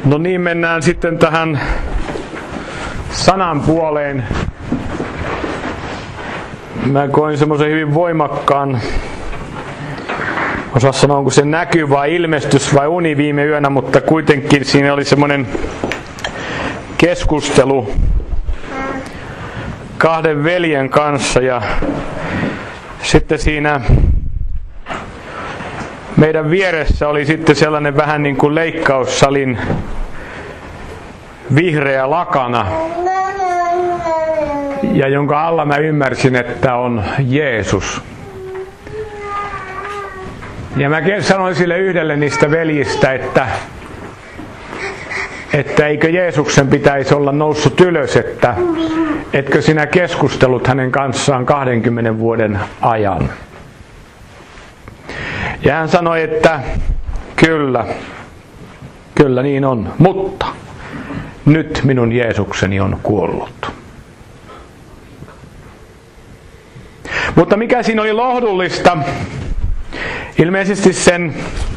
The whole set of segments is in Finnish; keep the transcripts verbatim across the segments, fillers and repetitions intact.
No niin, mennään sitten tähän sanan puoleen. Mä koin semmoisen hyvin voimakkaan, osaa sanoa onko se näky vai ilmestys vai uni viime yönä, mutta kuitenkin siinä oli semmoinen keskustelu kahden veljen kanssa ja sitten siinä meidän vieressä oli sitten sellainen vähän niin kuin leikkaussalin vihreä lakana, ja jonka alla mä ymmärsin, että on Jeesus. Ja mä sanoin sille yhdelle niistä veljistä, että, että eikö Jeesuksen pitäisi olla noussut ylös, että etkö sinä keskustellut hänen kanssaan kahdenkymmenen vuoden ajan. Ja hän sanoi, että kyllä, kyllä niin on, mutta nyt minun Jeesukseni on kuollut. Mutta mikä siinä oli lohdullista, ilmeisesti sen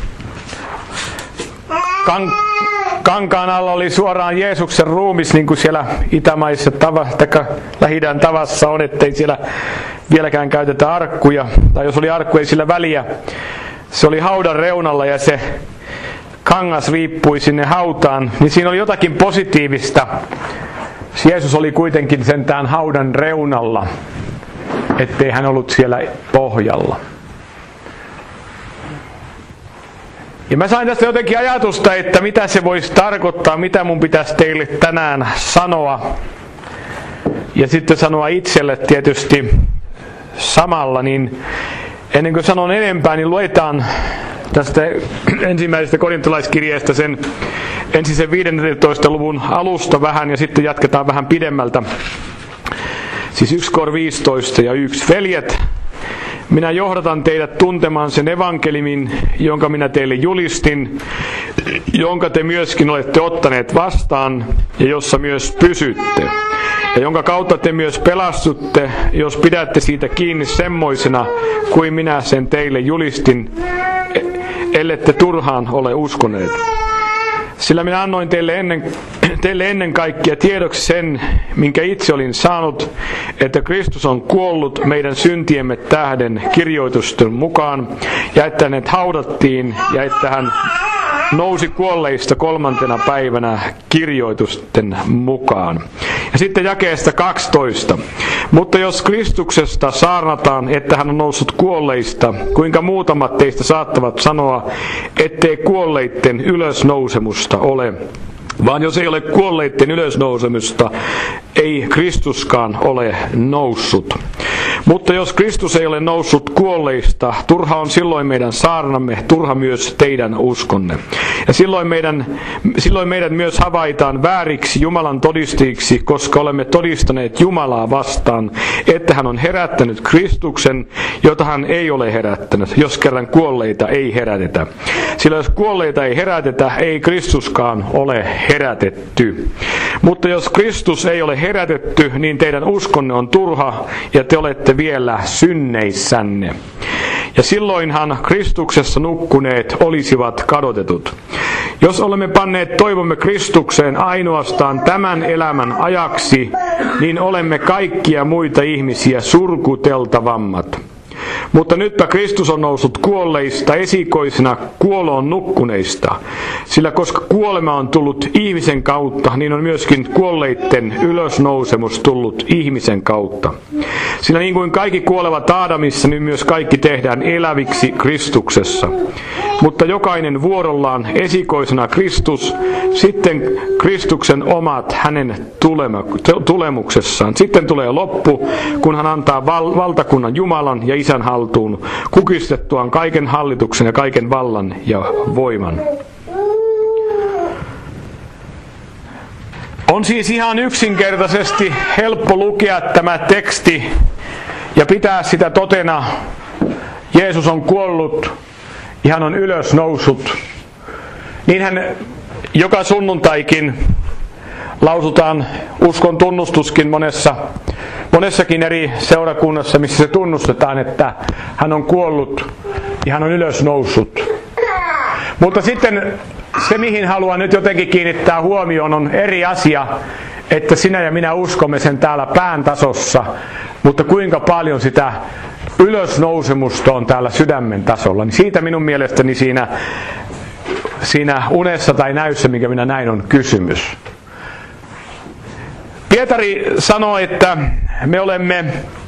kan- kankaan alla oli suoraan Jeesuksen ruumis, niin kuin siellä itämaissa tava, tai Lähi-idän tavassa on, ettei siellä vieläkään käytetä arkkuja, tai jos oli arkku, ei sillä väliä. Se oli haudan reunalla ja se kangas riippui sinne hautaan, niin siinä oli jotakin positiivista. Jeesus oli kuitenkin sentään haudan reunalla, ettei hän ollut siellä pohjalla. Ja mä sain tästä jotenkin ajatusta, että mitä se voisi tarkoittaa, mitä mun pitäisi teille tänään sanoa. Ja sitten sanoa itselle tietysti samalla, niin ennen kuin sanon enempää, niin luetaan tästä ensimmäisestä korintolaiskirjeestä sen ensin sen viidentoista luvun alusta vähän ja sitten jatketaan vähän pidemmältä. Siis yksi kor viisitoista ja yksi. Veljet, minä johdatan teidät tuntemaan sen evankelimin, jonka minä teille julistin, jonka te myöskin olette ottaneet vastaan ja jossa myös pysytte. Ja jonka kautta te myös pelastutte, jos pidätte siitä kiinni semmoisena, kuin minä sen teille julistin, ellette turhaan ole uskoneet. Sillä minä annoin teille ennen, teille ennen kaikkea tiedoksi sen, minkä itse olin saanut, että Kristus on kuollut meidän syntiemme tähden kirjoitusten mukaan, ja että hänet haudattiin, ja että hän nousi kuolleista kolmantena päivänä kirjoitusten mukaan. Ja sitten jakeesta kaksitoista. Mutta jos Kristuksesta saarnataan, että hän on noussut kuolleista, kuinka muutamat teistä saattavat sanoa, ettei kuolleitten ylösnousemusta ole? Vaan jos ei ole kuolleitten ylösnousemusta, ei Kristuskaan ole noussut. Mutta jos Kristus ei ole noussut kuolleista, turha on silloin meidän saarnamme, turha myös teidän uskonne. Ja silloin meidän, silloin meidät myös havaitaan vääriksi Jumalan todistajiksi, koska olemme todistaneet Jumalaa vastaan, että hän on herättänyt Kristuksen, jota hän ei ole herättänyt, jos kerran kuolleita ei herätetä. Sillä jos kuolleita ei herätetä, ei Kristuskaan ole herätetty. Mutta jos Kristus ei ole herätetty, niin teidän uskonne on turha ja te olette vielä synneissänne. Ja silloinhan Kristuksessa nukkuneet olisivat kadotetut. Jos olemme panneet toivomme Kristukseen ainoastaan tämän elämän ajaksi, niin olemme kaikkia muita ihmisiä surkuteltavammat. Mutta nytpä Kristus on noussut kuolleista esikoisena kuoloon nukkuneista. Sillä koska kuolema on tullut ihmisen kautta, niin on myöskin kuolleitten ylösnousemus tullut ihmisen kautta. Sillä niin kuin kaikki kuolevat Aadamissa, niin myös kaikki tehdään eläviksi Kristuksessa. Mutta jokainen vuorollaan esikoisena Kristus, sitten Kristuksen omat hänen tulemuksessaan. Sitten tulee loppu, kun hän antaa val- valtakunnan Jumalan ja Isän haltuun, kukistettuaan kaiken hallituksen ja kaiken vallan ja voiman. On siis ihan yksinkertaisesti helppo lukea tämä teksti ja pitää sitä totena. Jeesus on kuollut ja hän on ylös noussut. Niinhän joka sunnuntaikin lausutaan uskon tunnustuskin monessa, monessakin eri seurakunnassa, missä se tunnustetaan, että hän on kuollut ja hän on ylös noussut. Mutta sitten se mihin haluan nyt jotenkin kiinnittää huomioon on eri asia, että sinä ja minä uskomme sen täällä pään tasossa, mutta kuinka paljon sitä ylösnousemusta on täällä sydämen tasolla, niin siitä minun mielestäni siinä, siinä unessa tai näyssä, mikä minä näin, on kysymys. Pietari sanoi, että me olemme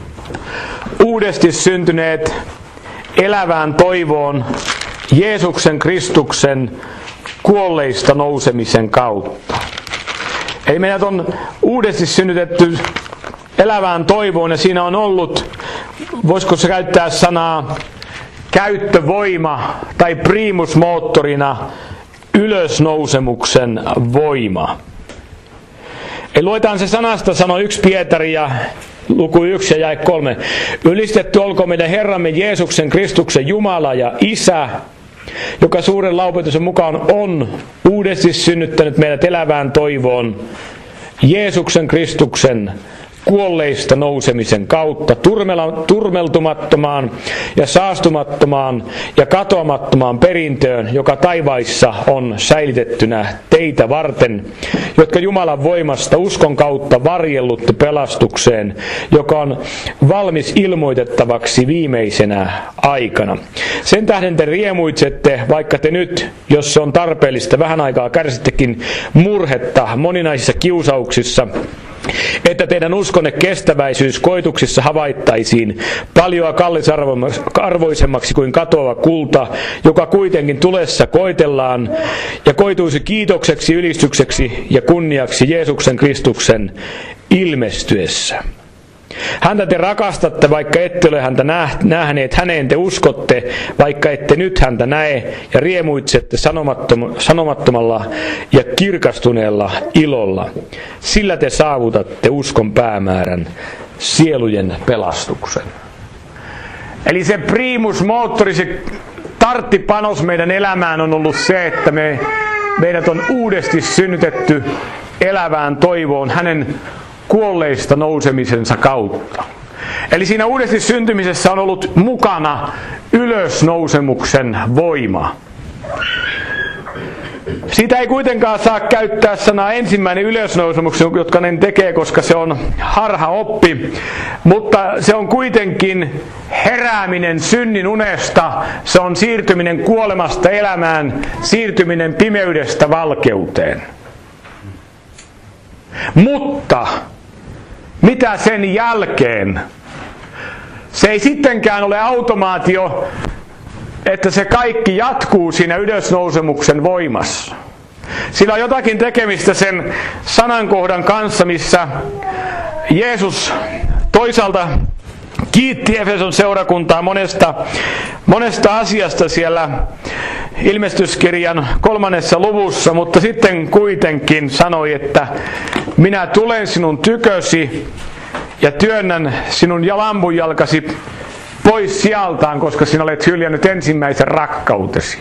uudesti syntyneet elävään toivoon Jeesuksen Kristuksen kuolleista nousemisen kautta. Eli meidät on uudesti synnytetty elävään toivoon, ja siinä on ollut, voisiko se käyttää sanaa käyttövoima tai primusmoottorina ylösnousemuksen voima. Eli luetaan se sanasta, sanoi yksi Pietari ja luku yksi ja jae kolme. Ylistetty olkoon meidän Herramme Jeesuksen Kristuksen Jumala ja Isä, joka suuren laupetuksen mukaan on uudesti synnyttänyt meidät elävään toivoon Jeesuksen Kristuksen kuolleista nousemisen kautta turmeltumattomaan ja saastumattomaan ja katoamattomaan perintöön, joka taivaissa on säilytettynä teitä varten, jotka Jumalan voimasta uskon kautta varjellutte pelastukseen, joka on valmis ilmoitettavaksi viimeisenä aikana. Sen tähden te riemuitsette, vaikka te nyt, jos se on tarpeellista, vähän aikaa kärsittekin murhetta moninaisissa kiusauksissa, että teidän uskonne kestäväisyys koituksissa havaittaisiin paljon kallisarvoisemmaksi kuin katoava kulta, joka kuitenkin tulessa koitellaan ja koituisi kiitokseksi, ylistykseksi ja kunniaksi Jeesuksen Kristuksen ilmestyessä. Häntä te rakastatte, vaikka ette ole häntä nähneet, häneen te uskotte, vaikka ette nyt häntä näe, ja riemuitsette sanomattomalla ja kirkastuneella ilolla. Sillä te saavutatte uskon päämäärän, sielujen pelastuksen. Eli se primusmoottori, se starttipanos meidän elämään on ollut se, että me, meidät on uudesti synnytetty elävään toivoon hänen kuolleista nousemisensa kautta. Eli siinä uudesti syntymisessä on ollut mukana ylösnousemuksen voima. Siitä ei kuitenkaan saa käyttää sanaa ensimmäinen ylösnousemus, jotka ne tekee, koska se on harhaoppi. Mutta se on kuitenkin herääminen synnin unesta, se on siirtyminen kuolemasta elämään, siirtyminen pimeydestä valkeuteen. Mutta mitä sen jälkeen? Se ei sittenkään ole automaatio, että se kaikki jatkuu siinä ylösnousemuksen voimassa. Sillä on jotakin tekemistä sen sanankohdan kanssa, missä Jeesus toisaalta kiitti Efeson seurakuntaa monesta, monesta asiasta siellä ilmestyskirjan kolmannessa luvussa, mutta sitten kuitenkin sanoi, että minä tulen sinun tykösi ja työnnän sinun lampunjalkasi pois sijaltaan, koska sinä olet hyljännyt ensimmäisen rakkautesi.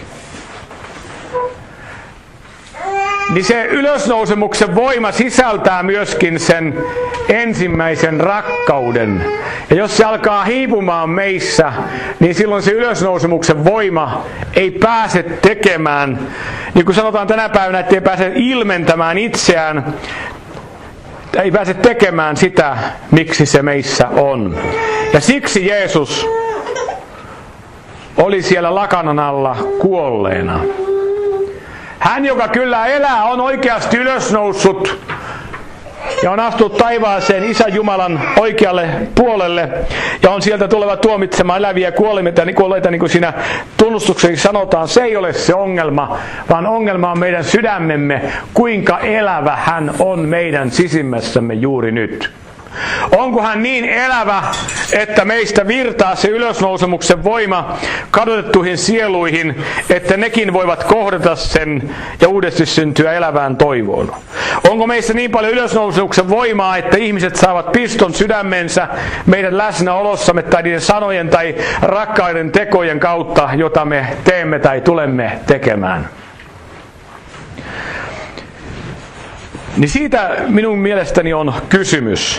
Niin se ylösnousemuksen voima sisältää myöskin sen ensimmäisen rakkauden. Ja jos se alkaa hiipumaan meissä, niin silloin se ylösnousemuksen voima ei pääse tekemään, niin kuin sanotaan tänä päivänä, että ei pääse ilmentämään itseään, ei pääse tekemään sitä, miksi se meissä on. Ja siksi Jeesus oli siellä lakanan alla kuolleena. Hän, joka kyllä elää, on oikeasti ylösnoussut ja on astunut taivaaseen Isän Jumalan oikealle puolelle ja on sieltä tuleva tuomitsemaan eläviä kuolleita, niin kuin siinä tunnustuksessa sanotaan. Se ei ole se ongelma, vaan ongelma on meidän sydämemme, kuinka elävä hän on meidän sisimmässämme juuri nyt. Onko hän niin elävä, että meistä virtaa se ylösnousemuksen voima kadotettuihin sieluihin, että nekin voivat kohdata sen ja uudesti syntyä elävään toivoon? Onko meissä niin paljon ylösnousemuksen voimaa, että ihmiset saavat piston sydämensä meidän läsnäolossamme tai niiden sanojen tai rakkaiden tekojen kautta, jota me teemme tai tulemme tekemään? Niin siitä minun mielestäni on kysymys.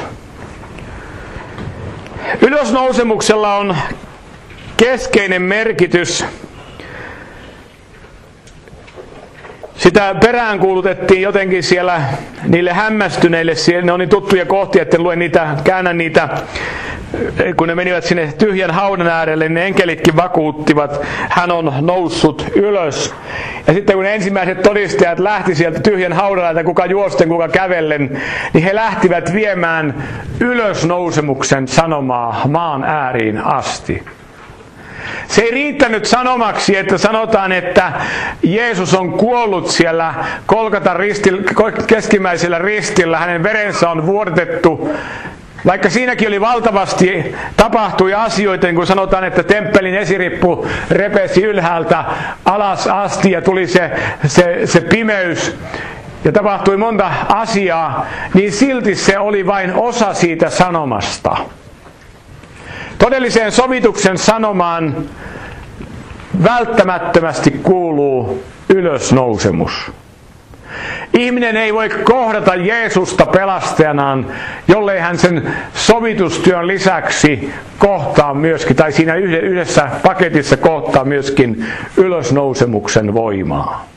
Ylösnousemuksella on keskeinen merkitys sitä peräänkuulutettiin jotenkin siellä niille hämmästyneille, siellä ne on niin tuttuja kohtia, että luen niitä, käännän niitä, kun ne menivät sinne tyhjän haudan äärelle, niin ne enkelitkin vakuuttivat, hän on noussut ylös. Ja sitten kun ne ensimmäiset todistajat lähti sieltä tyhjän haudan, kuka juosten, kuka kävellen, niin he lähtivät viemään ylösnousemuksen sanomaa maan ääriin asti. Se ei riittänyt sanomaksi, että sanotaan, että Jeesus on kuollut siellä Golgatan ristillä, keskimmäisellä ristillä, hänen verensä on vuodatettu. Vaikka siinäkin oli valtavasti tapahtui asioita, niin kun sanotaan, että temppelin esirippu repesi ylhäältä alas asti ja tuli se, se, se pimeys ja tapahtui monta asiaa, niin silti se oli vain osa siitä sanomasta. Todelliseen sovituksen sanomaan välttämättömästi kuuluu ylösnousemus. Ihminen ei voi kohdata Jeesusta pelastajanaan, jollei hän sen sovitustyön lisäksi kohtaa myöskin, tai siinä yhdessä paketissa kohtaa myöskin ylösnousemuksen voimaa.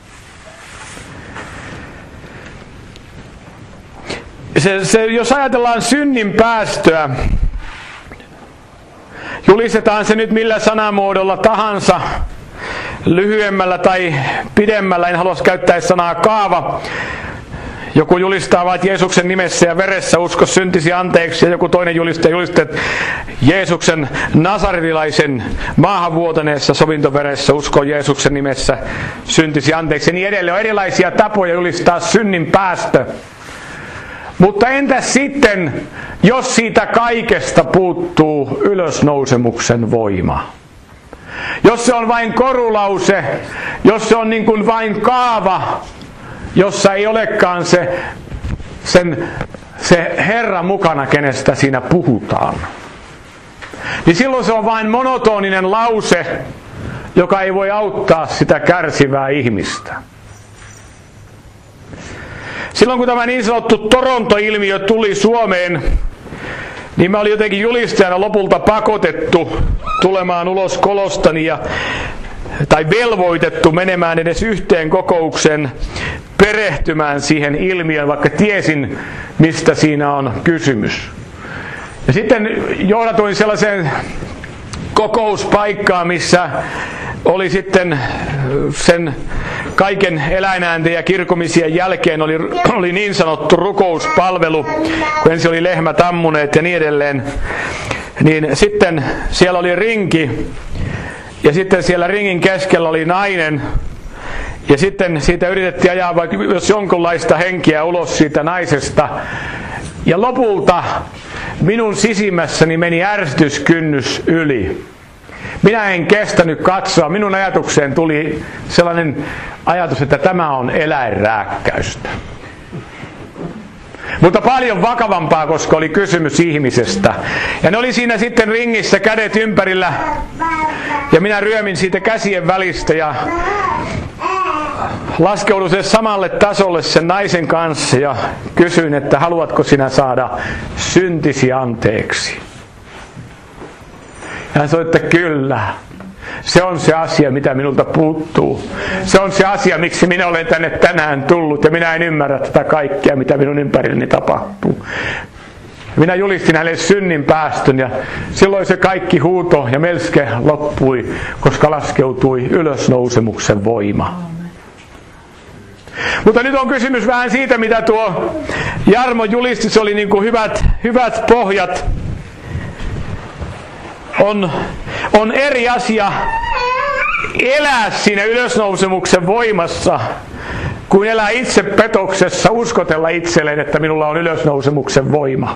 Se, se, jos ajatellaan synnin päästöä, julistetaan se nyt millä sanamuodolla tahansa, lyhyemmällä tai pidemmällä, en halua käyttää sanaa kaava. Joku julistaa vain Jeesuksen nimessä ja veressä usko syntisi anteeksi, ja joku toinen julistaa, julistaa Jeesuksen nasaretilaisen maahanvuotaneessa sovintoveressä usko Jeesuksen nimessä syntisi anteeksi. Ja niin edelleen on erilaisia tapoja julistaa synnin päästö. Mutta entäs sitten, jos siitä kaikesta puuttuu ylösnousemuksen voima? Jos se on vain korulause, jos se on niin kuin vain kaava, jossa ei olekaan se, sen, se Herra mukana, kenestä siinä puhutaan, niin silloin se on vain monotoninen lause, joka ei voi auttaa sitä kärsivää ihmistä. Silloin kun tämä niin sanottu Toronto-ilmiö tuli Suomeen, niin mä olin jotenkin julistajana lopulta pakotettu tulemaan ulos kolostani ja, tai velvoitettu menemään edes yhteen kokoukseen perehtymään siihen ilmiöön, vaikka tiesin, mistä siinä on kysymys. Ja sitten johdatuin sellaiseen kokouspaikkaan, missä oli sitten sen kaiken eläinäänten ja kirkomisien jälkeen oli, oli niin sanottu rukouspalvelu, kun ensin oli lehmät ammuneet ja niin edelleen. Niin sitten siellä oli rinki ja sitten siellä ringin keskellä oli nainen. Ja sitten siitä yritettiin ajaa vaikka jos jonkunlaista henkeä ulos siitä naisesta. Ja lopulta minun sisimmässäni meni ärsytyskynnys yli. Minä en kestänyt katsoa. Minun ajatukseen tuli sellainen ajatus, että tämä on eläinrääkkäystä. Mutta paljon vakavampaa, koska oli kysymys ihmisestä. Ja ne oli siinä sitten ringissä kädet ympärillä. Ja minä ryömin siitä käsien välistä ja laskeuduin sen samalle tasolle sen naisen kanssa ja kysyin, että haluatko sinä saada syntisi anteeksi. Ja hän sanoi, että kyllä. Se on se asia, mitä minulta puuttuu. Se on se asia, miksi minä olen tänne tänään tullut. Ja minä en ymmärrä tätä kaikkea, mitä minun ympärilleni tapahtuu. Minä julistin hänelle synnin päästön ja silloin se kaikki huuto ja melske loppui, koska laskeutui ylösnousemuksen voima. Mutta nyt on kysymys vähän siitä, mitä tuo Jarmo julisti. Se oli niin kuin hyvät, hyvät pohjat. On, on eri asia elää siinä ylösnousemuksen voimassa, kuin elää itse petoksessa, uskotella itselleen, että minulla on ylösnousemuksen voima.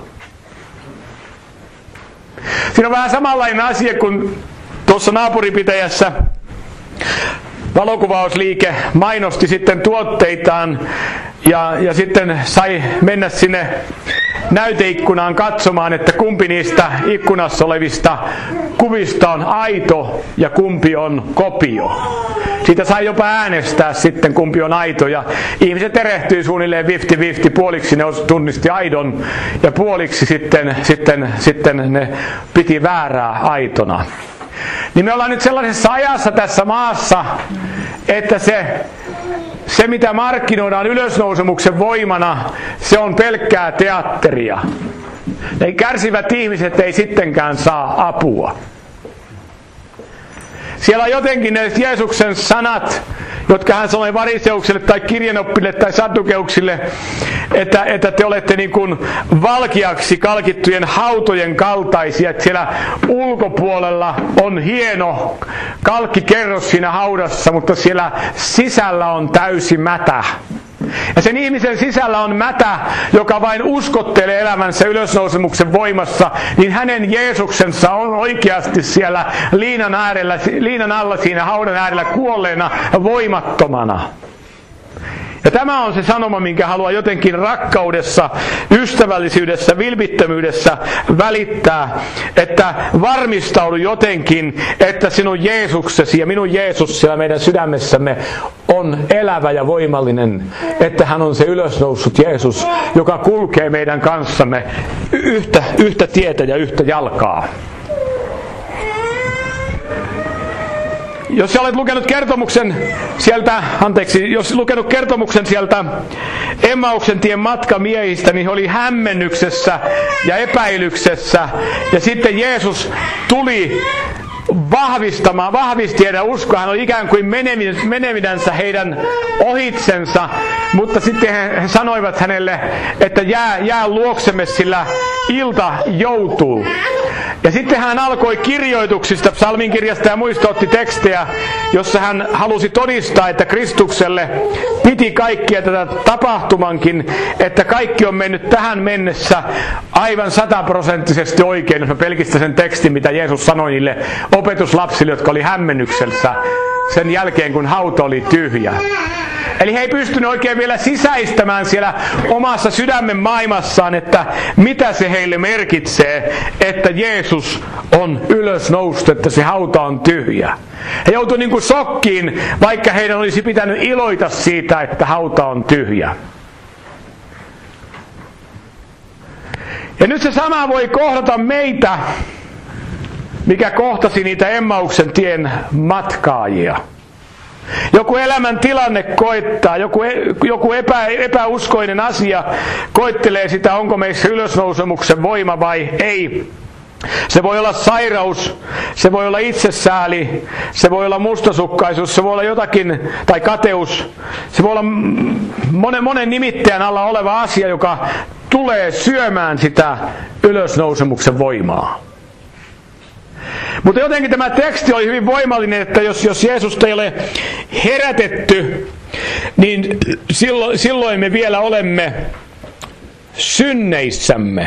Siinä on vähän samanlainen asia kuin tuossa naapuripitäjässä valokuvausliike mainosti sitten tuotteitaan ja, ja sitten sai mennä sinne näyteikkunaan katsomaan, että kumpi niistä ikkunassa olevista kuvista on aito ja kumpi on kopio. Siitä sai jopa äänestää sitten, kumpi on aito, ja ihmiset erehtyi suunnilleen viisikymmentä viisikymmentä, puoliksi ne tunnisti aidon ja puoliksi sitten, sitten, sitten ne piti väärää aitona. Niin me ollaan nyt sellaisessa ajassa tässä maassa, että se se mitä markkinoidaan ylösnousemuksen voimana, se on pelkkää teatteria. Ne kärsivät ihmiset ei sittenkään saa apua. Siellä on jotenkin ne Jeesuksen sanat, jotka hän sanoi variseuksille tai kirjanoppille tai saddukeuksille, että, että te olette niin kuin valkeaksi kalkittujen hautojen kaltaisia. Että siellä ulkopuolella on hieno kalkkikerros siinä haudassa, mutta siellä sisällä on täysi mätä. Ja sen ihmisen sisällä on mätä, joka vain uskottelee elämänsä ylösnousemuksen voimassa, niin hänen Jeesuksensa on oikeasti siellä liinan, äärellä, liinan alla siinä haudan äärellä kuolleena voimattomana. Ja tämä on se sanoma, minkä haluaa jotenkin rakkaudessa, ystävällisyydessä, vilpittömyydessä välittää, että varmistaudu jotenkin, että sinun Jeesuksesi ja minun Jeesus siellä meidän sydämessämme on elävä ja voimallinen, että hän on se ylösnoussut Jeesus, joka kulkee meidän kanssamme yhtä, yhtä tietä ja yhtä jalkaa. Jos olet lukenut kertomuksen sieltä, anteeksi, jos lukenut kertomuksen sieltä Emmauksen tien matkamiehistä, niin he oli hämmennyksessä ja epäilyksessä. Ja sitten Jeesus tuli vahvistamaan, vahvisti heidän uskoa. Hän oli ikään kuin menevinänsä heidän ohitsensa, mutta sitten he, he sanoivat hänelle, että jää, jää luoksemme, sillä ilta joutuu. Ja sitten hän alkoi kirjoituksista, psalminkirjasta ja muista otti tekstejä, jossa hän halusi todistaa, että Kristukselle piti kaikkia tätä tapahtumankin, että kaikki on mennyt tähän mennessä aivan sataprosenttisesti oikein, jos mä pelkistän sen tekstin, mitä Jeesus sanoi niille opetuslapsille, jotka oli hämmennyksessä sen jälkeen, kun hauta oli tyhjä. Eli he ei pystynyt oikein vielä sisäistämään siellä omassa sydämen maailmassaan, että mitä se heille merkitsee, että Jeesus on ylösnoussut, että se hauta on tyhjä. He joutuivat niin kuin shokkiin, vaikka heidän olisi pitänyt iloita siitä, että hauta on tyhjä. Ja nyt se sama voi kohdata meitä, mikä kohtasi niitä Emmauksen tien matkaajia. Joku elämän tilanne koittaa, joku, joku epä, epäuskoinen asia koittelee sitä, onko meissä ylösnousemuksen voima vai ei. Se voi olla sairaus, se voi olla itsesääli, se voi olla mustasukkaisuus, se voi olla jotakin, tai kateus. Se voi olla monen, monen nimittäjän alla oleva asia, joka tulee syömään sitä ylösnousemuksen voimaa. Mutta jotenkin tämä teksti oli hyvin voimallinen, että jos, jos Jeesusta ei ole herätetty, niin silloin, silloin me vielä olemme synneissämme.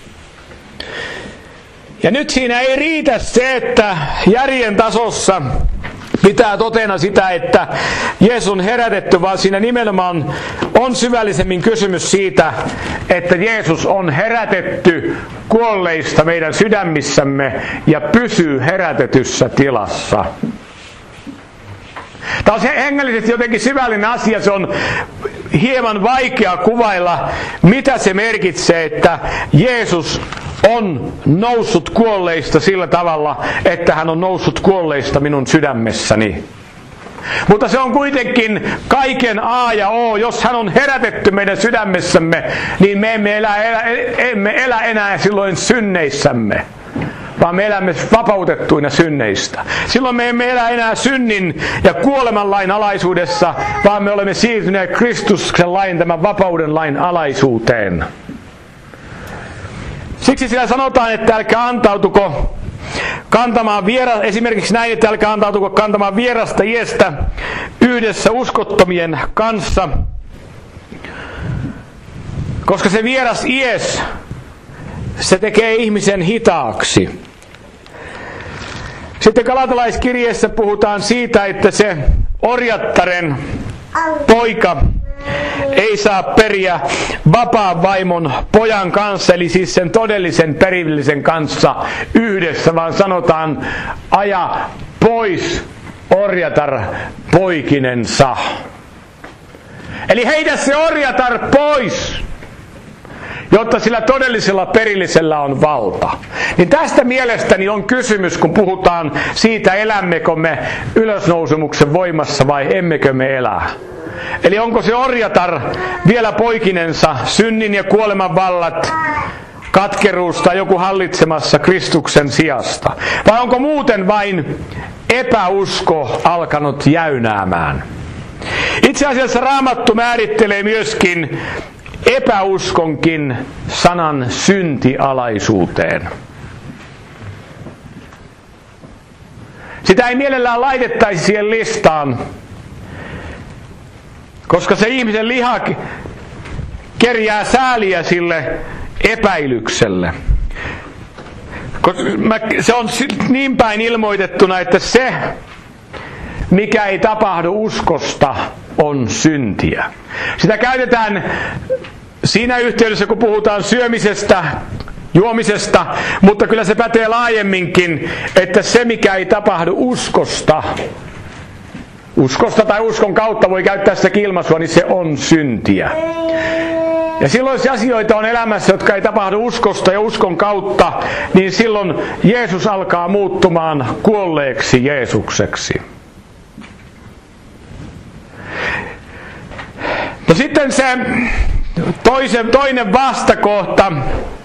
Ja nyt siinä ei riitä se, että järjen tasossa pitää totena sitä, että Jeesus on herätetty, vaan siinä nimenomaan on syvällisemmin kysymys siitä, että Jeesus on herätetty kuolleista meidän sydämissämme ja pysyy herätetyssä tilassa. Tämä on hengellisesti jotenkin syvällinen asia, se on hieman vaikea kuvailla, mitä se merkitsee, että Jeesus on noussut kuolleista sillä tavalla, että hän on noussut kuolleista minun sydämessäni. Mutta se on kuitenkin kaiken A ja O. Jos hän on herätetty meidän sydämessämme, niin me emme elä, elä, emme elä enää silloin synneissämme, vaan me elämme vapautettuina synneistä. Silloin me emme elä enää synnin ja kuoleman lain alaisuudessa, vaan me olemme siirtyneet Kristuksen lain, tämän vapauden lain alaisuuteen. Siksi siellä sanotaan, että älkää antautuko kantamaan vierasta, esimerkiksi näin, että älkää antautuko kantamaan vierasta iestä yhdessä uskottomien kanssa, koska se vieras ies, se tekee ihmisen hitaaksi. Sitten Galatalaiskirjeessä puhutaan siitä, että se orjattaren poika ei saa periä vapaan vaimon pojan kanssa, eli siis sen todellisen perillisen kanssa yhdessä, vaan sanotaan aja pois orjatar poikinensa. Eli heitä se orjatar pois. jotta sillä todellisella perillisellä on valta. Niin tästä mielestäni on kysymys, kun puhutaan siitä, elämmekö me ylösnousemuksen voimassa vai emmekö me elää. Eli onko se orjatar vielä poikinensa, synnin ja kuoleman vallat, katkeruus tai joku hallitsemassa Kristuksen sijasta? Vai onko muuten vain epäusko alkanut jäynäämään? Itse asiassa Raamattu määrittelee myöskin epäuskonkin sanan syntialaisuuteen. Sitä ei mielellään laitettaisi siihen listaan, koska se ihmisen liha kerjää sääliä sille epäilykselle. Se on niin päin ilmoitettuna, että se, mikä ei tapahdu uskosta, on syntiä. Sitä käytetään siinä yhteydessä, kun puhutaan syömisestä, juomisesta, mutta kyllä se pätee laajemminkin, että se, mikä ei tapahdu uskosta, uskosta tai uskon kautta voi käyttää sitä ilmaisua, niin se on syntiä. Ja silloin se asioita on elämässä, jotka ei tapahdu uskosta ja uskon kautta, niin silloin Jeesus alkaa muuttumaan kuolleeksi Jeesukseksi. No sitten se toisen, toinen vastakohta,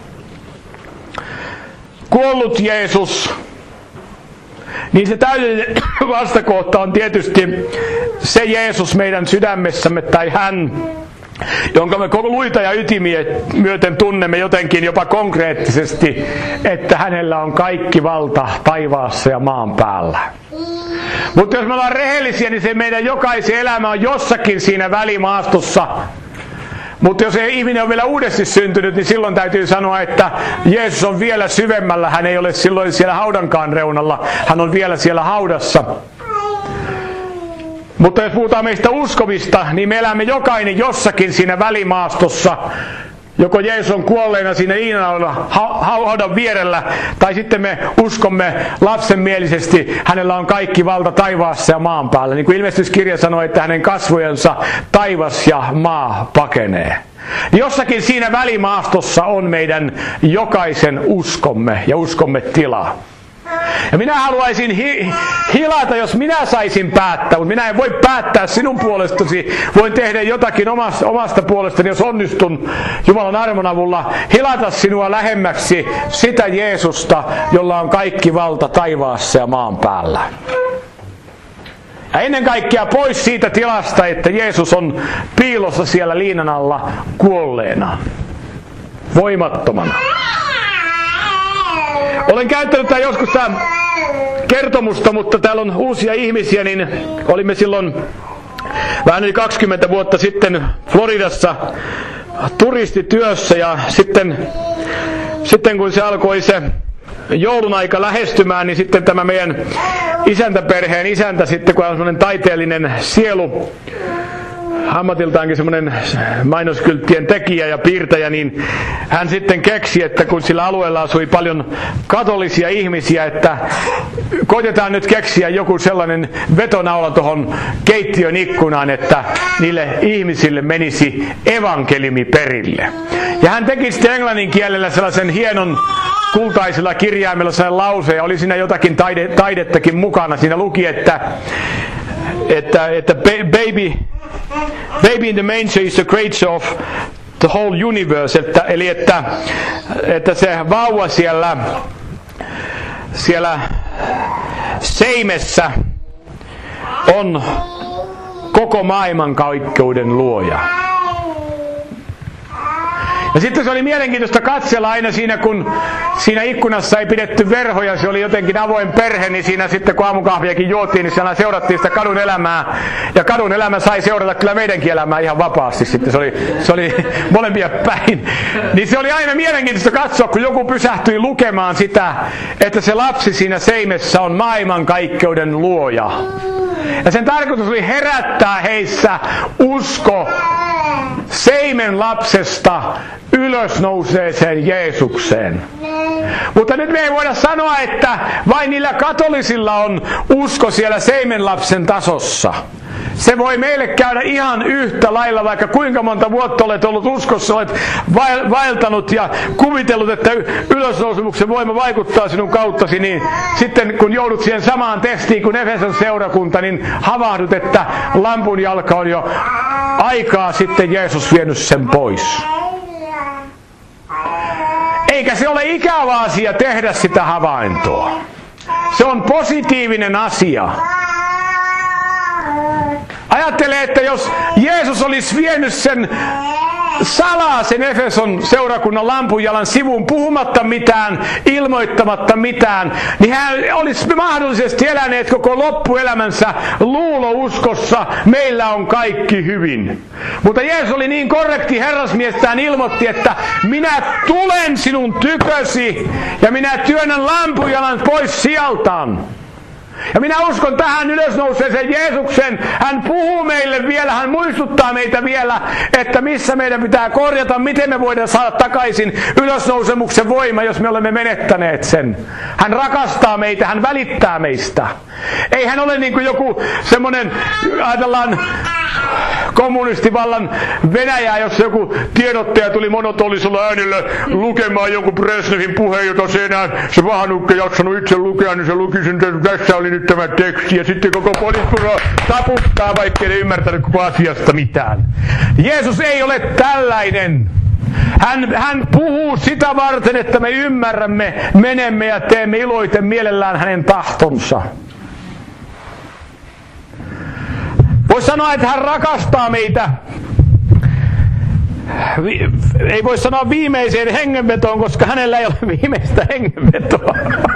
kuollut Jeesus, niin se täydellinen vastakohta on tietysti se Jeesus meidän sydämessämme tai hän, jonka me koko luita ja ytimiä myöten tunnemme jotenkin jopa konkreettisesti, että hänellä on kaikki valta taivaassa ja maan päällä. Mutta jos me ollaan rehellisiä, niin se meidän jokaisen elämä on jossakin siinä välimaastossa. Mutta jos ei ihminen ole vielä uudesti syntynyt, niin silloin täytyy sanoa, että Jeesus on vielä syvemmällä. Hän ei ole silloin siellä haudankaan reunalla. Hän on vielä siellä haudassa. Mutta jos puhutaan meistä uskovista, niin me elämme jokainen jossakin siinä välimaastossa. Joko Jeesus on kuolleena siinä liinalla haudan vierellä, tai sitten me uskomme lapsenmielisesti, hänellä on kaikki valta taivaassa ja maan päällä. Niin kuin ilmestyskirja sanoi, että hänen kasvojensa taivas ja maa pakenee. Jossakin siinä välimaastossa on meidän jokaisen uskomme ja uskomme tila. Ja minä haluaisin hi- hilata, jos minä saisin päättää, mutta minä en voi päättää sinun puolestasi. Voin tehdä jotakin omasta, omasta puolestani, jos onnistun Jumalan armon avulla, hilata sinua lähemmäksi sitä Jeesusta, jolla on kaikki valta taivaassa ja maan päällä. Ja ennen kaikkea pois siitä tilasta, että Jeesus on piilossa siellä liinan alla kuolleena, voimattomana. Olen käyttänyt tämän joskus tämän kertomusta, mutta täällä on uusia ihmisiä, niin olimme silloin vähän yli kaksikymmentä vuotta sitten Floridassa turistityössä ja sitten, sitten kun se alkoi se joulun aika lähestymään, niin sitten tämä meidän isäntäperheen isäntä sitten, kun on semmoinen taiteellinen sielu, ammatiltaankin semmoinen mainoskylttien tekijä ja piirtäjä, niin hän sitten keksi, että kun sillä alueella asui paljon katolisia ihmisiä, että koitetaan nyt keksiä joku sellainen vetonaula tuohon keittiön ikkunaan, että niille ihmisille menisi evankeliumi perille. Ja hän teki sitten englannin kielellä sellaisen hienon kultaisella kirjaimella sellainen lause, ja oli siinä jotakin taide, taidettakin mukana. Siinä luki, että, että, että baby, baby in the manger is the creator of the whole universe. Että, eli että, että se vauva siellä, siellä seimessä on koko maailmankaikkeuden luoja. Ja sitten se oli mielenkiintoista katsella aina siinä, kun siinä ikkunassa ei pidetty verhoja, se oli jotenkin avoin perhe, niin siinä sitten kun aamukahviakin juotiin, niin siinä seurattiin sitä kadun elämää. Ja kadun elämä sai seurata kyllä meidänkin elämää ihan vapaasti sitten, se oli, se oli molempia päin. Niin se oli aina mielenkiintoista katsoa, kun joku pysähtyi lukemaan sitä, että se lapsi siinä seimessä on maailmankaikkeuden luoja. Ja sen tarkoitus oli herättää heissä usko seimen lapsesta ylösnouseeseen Jeesukseen. Mutta nyt me ei voida sanoa, että vain niillä katolisilla on usko siellä seimenlapsen tasossa. Se voi meille käydä ihan yhtä lailla, vaikka kuinka monta vuotta olet ollut uskossa, olet vaeltanut ja kuvitellut, että ylösnousemuksen voima vaikuttaa sinun kauttasi, niin sitten kun joudut siihen samaan testiin kuin Efeson seurakunta, niin havahdut, että lampun jalka on jo aikaa sitten Jeesus vienyt sen pois. Eikä se ole ikävä asia tehdä sitä havaintoa. Se on positiivinen asia. Ajattele, että jos Jeesus olisi vienyt sen salaa sen Efeson seurakunnan lampunjalan sivun puhumatta mitään, ilmoittamatta mitään, niin hän olisi mahdollisesti eläneet koko loppuelämänsä luulouskossa, meillä on kaikki hyvin. Mutta Jeesus oli niin korrekti herrasmies, että hän ilmoitti, että minä tulen sinun tykösi ja minä työnnän lampunjalan pois sijaltaan. Ja minä uskon tähän ylösnouseeseen Jeesuksen. Hän puhuu meille vielä, hän muistuttaa meitä vielä, että missä meidän pitää korjata, miten me voidaan saada takaisin ylösnousemuksen voima, jos me olemme menettäneet sen. Hän rakastaa meitä, hän välittää meistä. Ei hän ole niin kuin joku semmoinen, ajatellaan kommunistivallan Venäjää, jos joku tiedottaja tuli monotolisella äänellä lukemaan jonkun Brezhnevin puheen, jota se enää se vahanukke jaksanut itse lukea, niin se luki sen, tässä oli nyt tämä teksti, ja sitten koko poliispuro taputtaa, vaikka ei ymmärtänyt koko asiasta mitään. Jeesus ei ole tällainen. Hän, hän puhuu sitä varten, että me ymmärrämme, menemme ja teemme iloiten mielellään hänen tahtonsa. Voi sanoa, että hän rakastaa meitä. Vi, ei voi sanoa viimeiseen hengenvetoon, koska hänellä ei ole viimeistä hengenvetoa.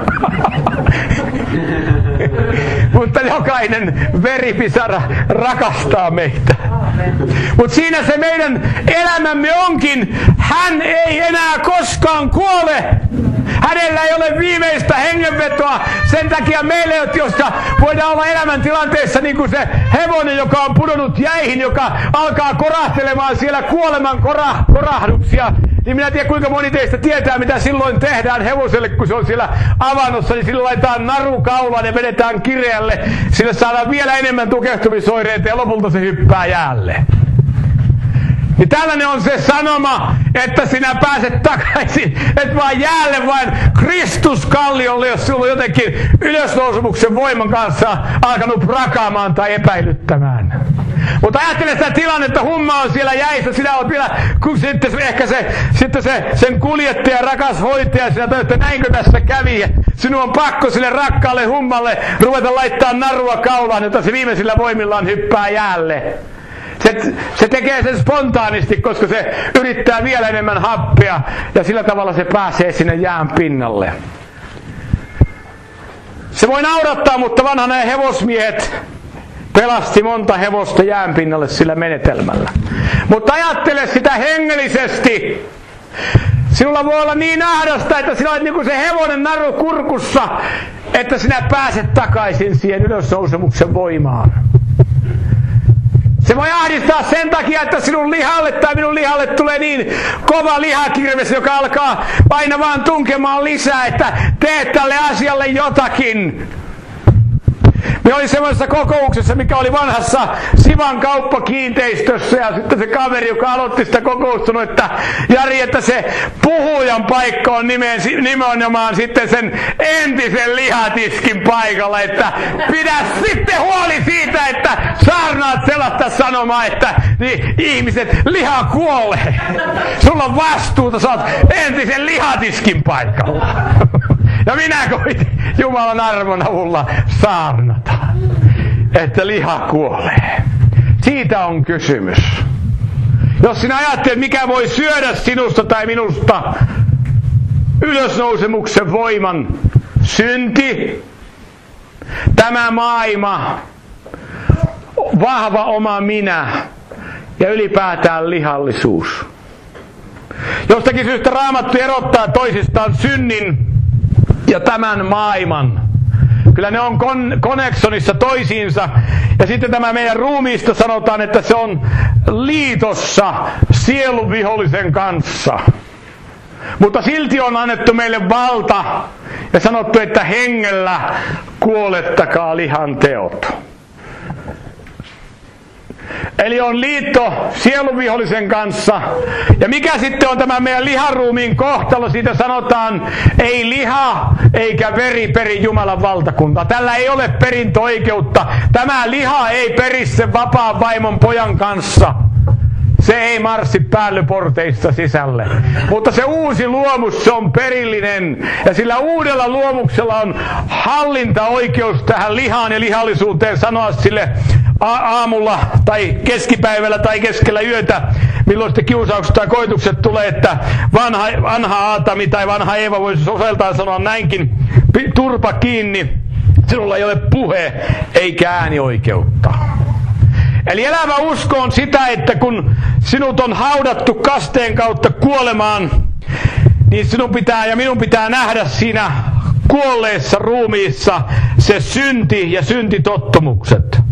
Mutta jokainen veripisara rakastaa meitä. Mutta siinä se meidän elämämme onkin. Hän ei enää koskaan kuole. Hänellä ei ole viimeistä hengenvetoa. Sen takia meille, josta voidaan olla elämäntilanteessa niin kuin se hevonen, joka on pudonnut jäihin, joka alkaa korahtelemaan siellä kuoleman korah, korahduksia. Niin minä tiedän, kuinka moni teistä tietää, mitä silloin tehdään hevoselle, kun se on siellä avannossa. Niin silloin laitetaan naru kaulaan ja vedetään kireälle. Sille saadaan vielä enemmän tukehtumisoireita ja lopulta se hyppää jäälle. Niin tällainen on se sanoma, että sinä pääset takaisin, et vaan jäälle vain Kristuskalliolle, jos sinulla on jotenkin ylösnousemuksen voiman kanssa alkanut prakaamaan tai epäilyttämään. Mutta ajattele sitä tilannetta, humma on siellä jäissä, sinä olet vielä, kun sitten ehkä se, sitten se, sen kuljettaja, rakas hoitaja, sinä toivot, että näinkö tässä kävi. Sinun on pakko sille rakkaalle hummalle ruveta laittaa narua kaulaan, jota se viimeisillä voimillaan hyppää jäälle. Se, se tekee sen spontaanisti, koska se yrittää vielä enemmän happea ja sillä tavalla se pääsee sinne jään pinnalle. Se voi naurattaa, mutta vanhana hevosmiehet pelasti monta hevosta jään pinnalle sillä menetelmällä. Mutta ajattele sitä hengellisesti. Sinulla voi olla niin ahdasta, että sinä olet niin kuin se hevonen naru kurkussa, että sinä pääset takaisin siihen ylösnousemuksen voimaan. Se voi ahdistaa sen takia, että sinun lihalle tai minun lihalle tulee niin kova lihakirves, joka alkaa aina vaan tunkemaan lisää, että teet tälle asialle jotakin. Me oli semmoisessa kokouksessa, mikä oli vanhassa Sivan kauppakiinteistössä, ja sitten se kaveri, joka aloitti sitä kokousta, sanoi, että Jari, että se puhujan paikka on nimenomaan sitten sen entisen lihatiskin paikalla, että pidä sitten huoli siitä, että saarnaat sellaista sanomaa, että niin ihmiset liha kuolee. Sulla on vastuuta, sä oot entisen lihatiskin paikalla. Ja minä koitin Jumalan armon avulla saarnata, että liha kuolee. Siitä on kysymys. Jos sinä ajattelet, mikä voi syödä sinusta tai minusta ylösnousemuksen voiman, synti, tämä maailma, vahva oma minä ja ylipäätään lihallisuus. Jostakin syystä Raamattu erottaa toisistaan synnin ja tämän maailman. Kyllä ne on kon- konexionissa toisiinsa. Ja sitten tämä meidän ruumiista sanotaan, että se on liitossa sielun vihollisen kanssa. Mutta silti on annettu meille valta ja sanottu, että hengellä kuolettakaa lihan teot. Eli on liitto sielunvihollisen kanssa. Ja mikä sitten on tämä meidän liharuumiin kohtalo? Siitä sanotaan, ei liha eikä veri peri Jumalan valtakuntaa. Tällä ei ole perintöoikeutta. Tämä liha ei peri sen vapaan vaimon pojan kanssa. Se ei marssi päällyporteista sisälle. Mutta se uusi luomus, se on perillinen. Ja sillä uudella luomuksella on hallintaoikeus tähän lihaan ja lihallisuuteen sanoa sille aamulla tai keskipäivällä tai keskellä yötä, milloin sitten kiusaukset tai koitukset tulee, että vanha, vanha Aatami tai vanha Eeva voisi osaltaan sanoa näinkin, turpa kiinni, sinulla ei ole puhe eikä äänioikeutta. Eli elävä usko on sitä, että kun sinut on haudattu kasteen kautta kuolemaan, niin sinun pitää ja minun pitää nähdä siinä kuolleessa ruumiissa se synti ja syntitottumukset.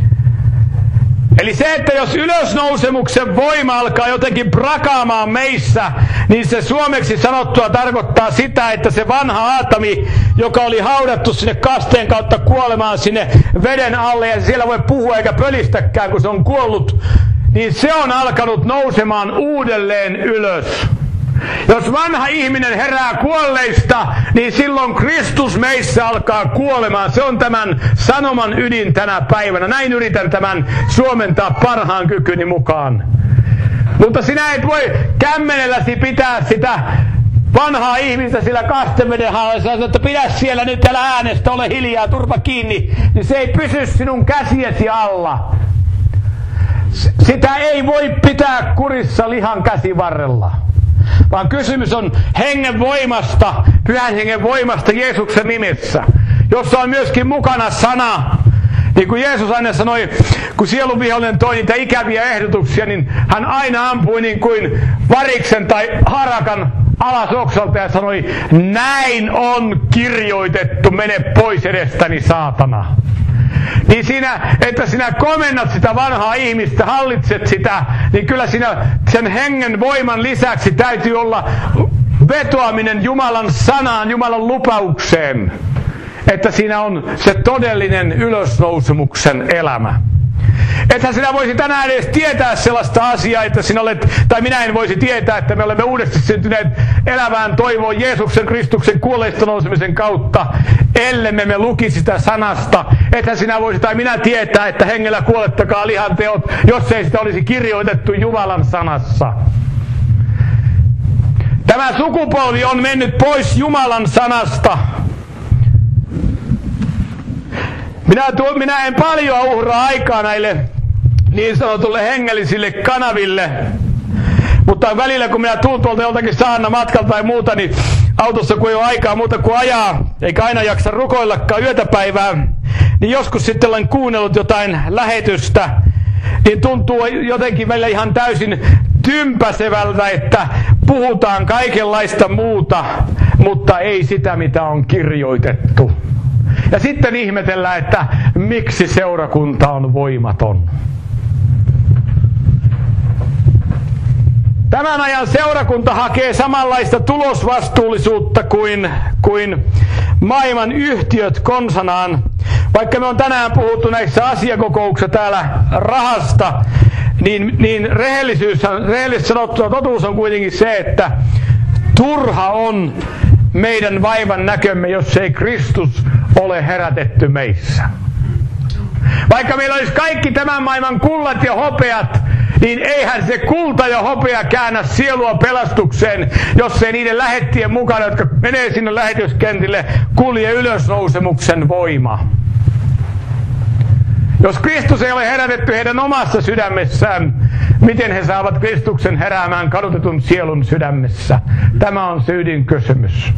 Eli se, että jos ylösnousemuksen voima alkaa jotenkin prakaamaan meissä, niin se suomeksi sanottua tarkoittaa sitä, että se vanha Aatami, joka oli haudattu sinne kasteen kautta kuolemaan sinne veden alle, ja siellä voi puhua eikä pölistäkään, kun se on kuollut, niin se on alkanut nousemaan uudelleen ylös. Jos vanha ihminen herää kuolleista, niin silloin Kristus meissä alkaa kuolemaan. Se on tämän sanoman ydin tänä päivänä. Näin yritän tämän suomentaa parhaan kykyni mukaan. Mutta sinä et voi kämmenelläsi pitää sitä vanhaa ihmistä sillä kasteveden haalassa, että pidä siellä nyt, älä äänestä, ole hiljaa, turpa kiinni. Niin se ei pysy sinun käsiesi alla. Sitä ei voi pitää kurissa lihan käsivarrella. Vaan kysymys on hengen voimasta, pyhän hengen voimasta Jeesuksen nimessä, jossa on myöskin mukana sana. Niin kuin Jeesus aina sanoi, kun sielunvihollinen toi niitä ikäviä ehdotuksia, niin hän aina ampui niin kuin variksen tai harakan alas oksalta ja sanoi, näin on kirjoitettu, mene pois edestäni saatana. Niin siinä, että sinä komennat sitä vanhaa ihmistä, hallitset sitä, niin kyllä sinä sen hengen voiman lisäksi täytyy olla vetoaminen Jumalan sanaan, Jumalan lupaukseen. Että siinä on se todellinen ylösnousemuksen elämä. Ethän sinä voisi tänään edes tietää sellaista asiaa, että sinä olet, tai minä en voisi tietää, että me olemme uudesti syntyneet elävään toivoon Jeesuksen Kristuksen kuolleista nousemisen kautta, ellemme me lukisi sitä sanasta. Ethän sinä voisi, tai minä tietää, että hengellä kuolettakaa lihan teot, jos ei sitä olisi kirjoitettu Jumalan sanassa. Tämä sukupolvi on mennyt pois Jumalan sanasta. Minä, tuo, minä en paljon uhraa aikaa näille niin sanotulle hengellisille kanaville, mutta välillä kun minä tuun tuolta joltakin saarna matkalta tai muuta, niin autossa kun ei ole aikaa muuta kuin ajaa, eikä aina jaksa rukoillakaan yötä päivää, niin joskus sitten olen kuunnellut jotain lähetystä, niin tuntuu jotenkin välillä ihan täysin tympäsevältä, että puhutaan kaikenlaista muuta, mutta ei sitä mitä on kirjoitettu. Ja sitten ihmetellään, että miksi seurakunta on voimaton. Tämän ajan seurakunta hakee samanlaista tulosvastuullisuutta kuin, kuin maailman yhtiöt konsanaan. Vaikka me on tänään puhuttu näissä asiakokouksissa täällä rahasta, niin, niin rehellisyys, rehellisesti sanottuna totuus on kuitenkin se, että turha on meidän vaivan näkömme, jos ei Kristus ole herätetty meissä. Vaikka meillä olisi kaikki tämän maailman kullat ja hopeat, niin eihän se kulta ja hopea käännä sielua pelastukseen, jos ei niiden lähettien mukana, jotka menee sinne lähetyskentille, kulje ylösnousemuksen voima. Jos Kristus ei ole herätetty heidän omassa sydämessään, miten he saavat Kristuksen heräämään kadotetun sielun sydämessä? Tämä on se ydinkysymys.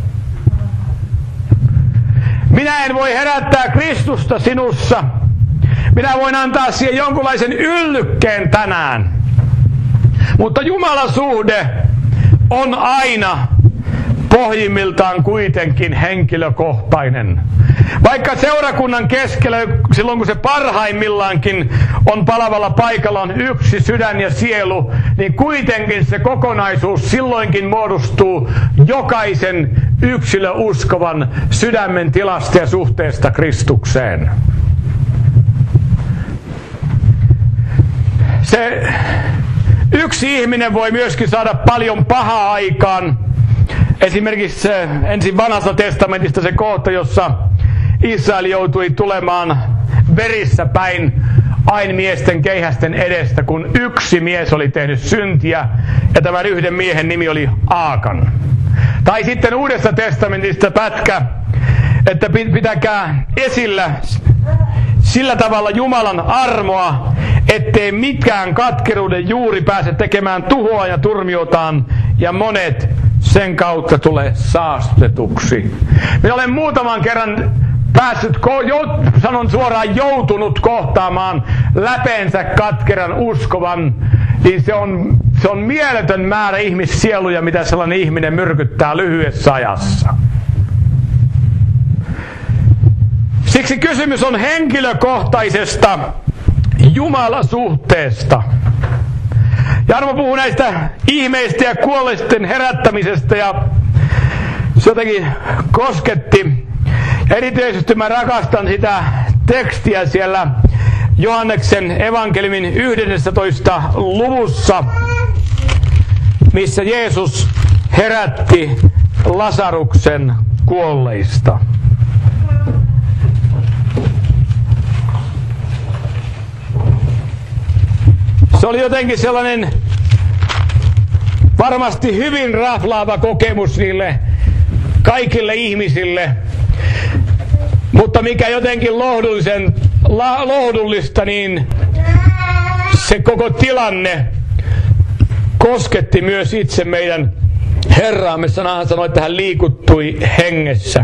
Minä en voi herättää Kristusta sinussa. Minä voin antaa siihen jonkunlaisen yllykkeen tänään. Mutta Jumalan suhde on aina pohjimmiltaan kuitenkin henkilökohtainen. Vaikka seurakunnan keskellä, silloin kun se parhaimmillaankin on palavalla paikalla, on yksi sydän ja sielu, niin kuitenkin se kokonaisuus silloinkin muodostuu jokaisen yksilöuskovan sydämen tilasta ja suhteesta Kristukseen. se yksi ihminen voi myöskin saada paljon pahaa aikaan. Esimerkiksi se ensin vanhassa testamentista se kohta, jossa Israel joutui tulemaan verissä päin ainmiesten keihästen edestä, kun yksi mies oli tehnyt syntiä, ja tämän yhden miehen nimi oli Aakan. Tai sitten Uudesta testamentista pätkä, että pitäkää esillä sillä tavalla Jumalan armoa, ettei mitkään katkeruuden juuri pääse tekemään tuhoa ja turmiotaan, ja monet sen kautta tulee saastetuksi. Minä olen muutaman kerran päässyt, sanon suoraan, joutunut kohtaamaan läpeensä katkeran uskovan, niin se on, se on mieletön määrä ihmissieluja, mitä sellainen ihminen myrkyttää lyhyessä ajassa. Siksi kysymys on henkilökohtaisesta Jumalasuhteesta. Jarmo puhuu näistä ihmeistä ja kuolleisten herättämisestä, ja se jotenkin kosketti. Erityisesti mä rakastan sitä tekstiä siellä Johanneksen evankeliumin yhdennentoista luvussa, missä Jeesus herätti Lasaruksen kuolleista. Se oli jotenkin sellainen varmasti hyvin raflaava kokemus niille kaikille ihmisille, mutta mikä jotenkin lohdullisen, la, lohdullista, niin se koko tilanne kosketti myös itse meidän Herraamme. Sanahan sanoi, että hän liikuttui hengessä.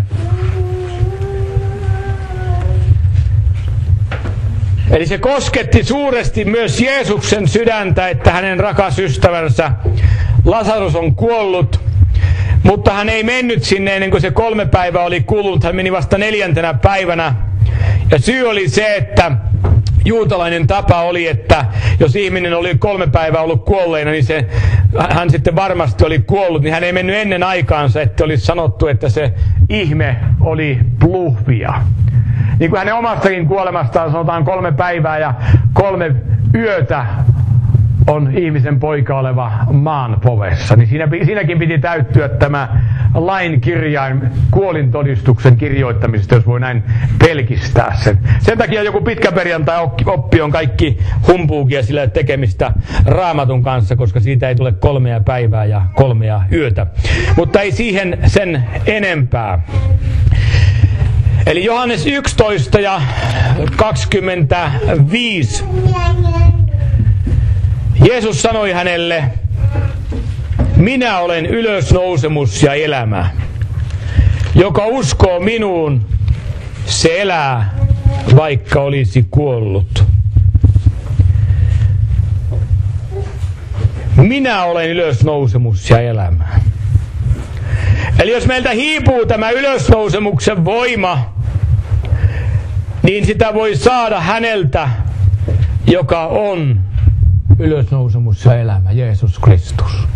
Eli se kosketti suuresti myös Jeesuksen sydäntä, että hänen rakas ystävänsä Lasarus on kuollut, mutta hän ei mennyt sinne ennen kuin se kolme päivää oli kulunut. Hän meni vasta neljäntenä päivänä. Ja syy oli se, että juutalainen tapa oli, että jos ihminen oli kolme päivää ollut kuolleena, niin se, hän sitten varmasti oli kuollut, niin hän ei mennyt ennen aikaansa, että olisi sanottu, että se ihme oli bluffia. Niin kuin hänen omastakin kuolemastaan sanotaan kolme päivää ja kolme yötä on ihmisen poika oleva maan povessa. Niin siinä, siinäkin piti täyttyä tämä lain kirjain kuolintodistuksen kirjoittamisesta, jos voi näin pelkistää sen. Sen takia joku pitkä perjantai oppi on kaikki humpuukia sillä tekemistä Raamatun kanssa, koska siitä ei tule kolmea päivää ja kolmea yötä. Mutta ei siihen sen enempää. Eli Johannes yksitoista ja kaksikymmentäviisi. Jeesus sanoi hänelle, minä olen ylösnousemus ja elämä. Joka uskoo minuun, se elää, vaikka olisi kuollut. Minä olen ylösnousemus ja elämä. Eli jos meiltä hiipuu tämä ylösnousemuksen voima, niin sitä voi saada häneltä, joka on ylösnousemus ja elämä, Jeesus Kristus.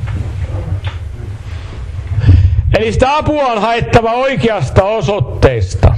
Eli sitä apua on haettava oikeasta osoitteesta.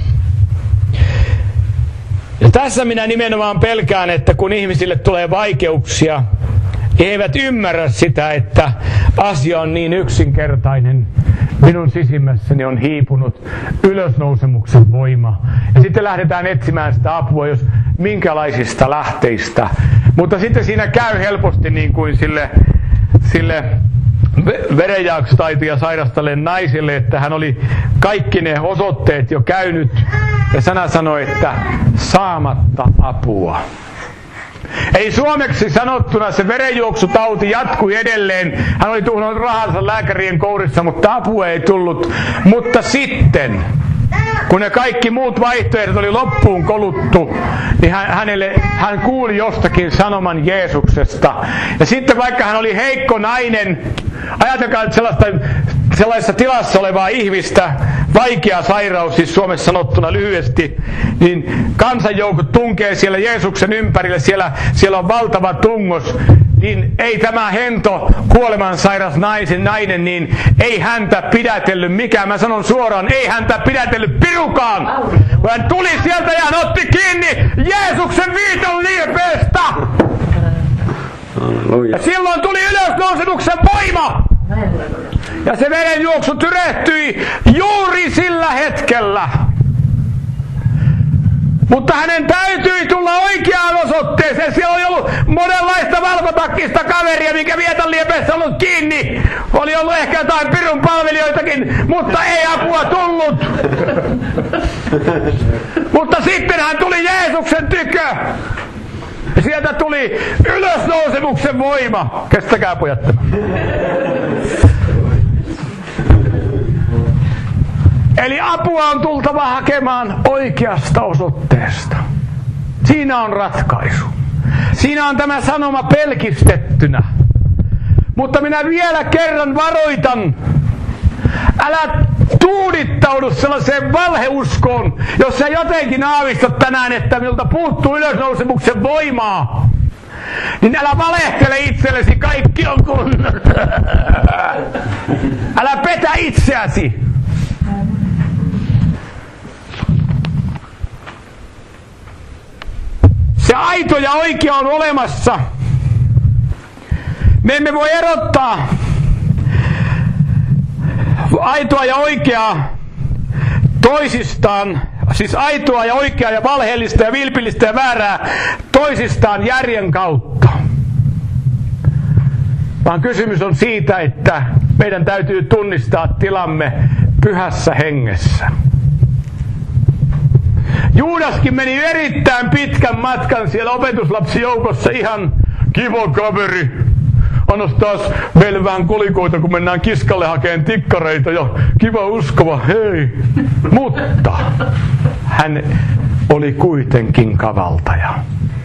Ja tässä minä nimenomaan pelkään, että kun ihmisille tulee vaikeuksia, he eivät ymmärrä sitä, että asia on niin yksinkertainen. Minun sisimmässäni on hiipunut ylösnousemuksen voima. Ja sitten lähdetään etsimään sitä apua, jos minkälaisista lähteistä. Mutta sitten siinä käy helposti niin kuin sille, sille verenjaoksutaitoja sairastalle naiselle, että hän oli kaikki ne osoitteet jo käynyt. Ja sana sanoi, että saamatta apua. Eli suomeksi sanottuna se verenjuoksutauti jatkui edelleen. Hän oli tuhnut rahansa lääkärien kourissa, mutta apua ei tullut. Mutta sitten, kun ne kaikki muut vaihtoehdot oli loppuun koluttu, niin hän, hänelle, hän kuuli jostakin sanoman Jeesuksesta. Ja sitten vaikka hän oli heikko nainen, ajatelkaa sellaista, sellaisessa tilassa olevaa ihmistä, vaikea sairaus, siis Suomessa sanottuna lyhyesti, niin kansanjoukot tunkee siellä Jeesuksen ympärille, siellä, siellä on valtava tungos, niin ei tämä hento kuolemansairas naisen, nainen, niin ei häntä pidätellyt mikään. Mä sanon suoraan, ei häntä pidätellyt pirukaan. Kun hän tuli sieltä ja hän otti kiinni Jeesuksen viiton liepeestä. Ja silloin tuli ylösnousemuksen voima. Ja se verenjuoksu tyrehtyi juuri sillä hetkellä. Mutta hänen täytyi tulla oikeaan osoitteeseen. Siellä oli ollut monenlaista valkotakkista kaveria, minkä Vietanliepessä ollut kiinni. Oli ollut ehkä jotain pirun palvelijoitakin, mutta ei apua tullut. Mutta sitten hän tuli Jeesuksen tykö. Ja sieltä tuli ylösnousemuksen voima. Kestäkää pojat tämä. Eli apua on tultava hakemaan oikeasta osoitteesta. Siinä on ratkaisu. Siinä on tämä sanoma pelkistettynä. Mutta minä vielä kerran varoitan. Älä tuudittaudu sellaiseen valheuskoon, jos sä jotenkin aavistat tänään, että miltä puuttuu ylösnousemuksen voimaa. Niin älä valehtele itsellesi, kaikki on kunnossa. Älä petä itseäsi. Se aito ja oikea on olemassa. Me emme voi erottaa aitoa ja oikeaa toisistaan, siis aitoa ja oikeaa ja valheellista ja vilpillistä ja väärää toisistaan järjen kautta. Vaan kysymys on siitä, että meidän täytyy tunnistaa tilamme pyhässä hengessä. Juudaskin meni erittäin pitkän matkan siellä opetuslapsijoukossa, ihan kiva kaveri. Annos taas meille vähän kolikoita, kun mennään kiskalle hakeen tikkareita ja kiva uskova, hei. Mutta hän oli kuitenkin kavaltaja.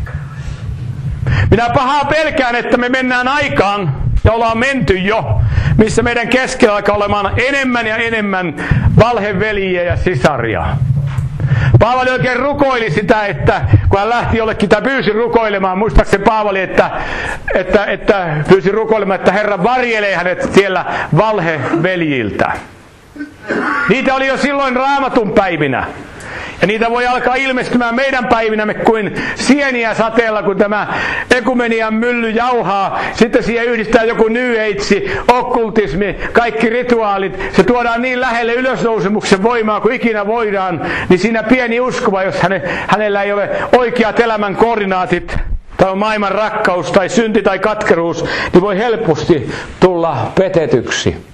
Minä pahaa pelkään, että me mennään aikaan, ja ollaan menty jo, missä meidän keskellä alkaa olemaan enemmän ja enemmän valheveljiä ja sisaria. Paavali oikein rukoili sitä, että kun hän lähti jollekin tai pyysi rukoilemaan, muistaakseni Paavali, että, että, että pyysi rukoilemaan, että Herra varjelee hänet siellä valheveljiltä. Niitä oli jo silloin Raamatun päivinä. Ja niitä voi alkaa ilmestymään meidän päivinämme kuin sieniä sateella, kun tämä ekumenian mylly jauhaa. Sitten siihen yhdistää joku New Age, okkultismi, kaikki rituaalit. Se tuodaan niin lähelle ylösnousemuksen voimaa kuin ikinä voidaan. Niin siinä pieni uskova, jos häne, hänellä ei ole oikeat elämän koordinaatit, tai on maailman rakkaus, tai synti, tai katkeruus, niin voi helposti tulla petetyksi.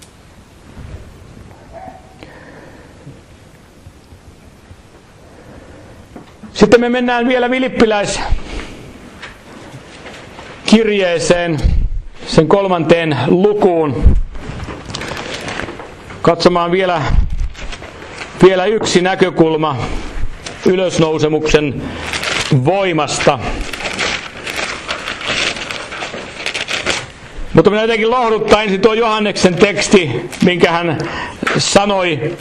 Sitten me mennään vielä Filippiläiskirjeeseen, sen kolmanteen lukuun. Katsomaan vielä, vielä yksi näkökulma ylösnousemuksen voimasta. Mutta minä jotenkin lohduttaa ensin tuo Johanneksen teksti, minkä hän sanoi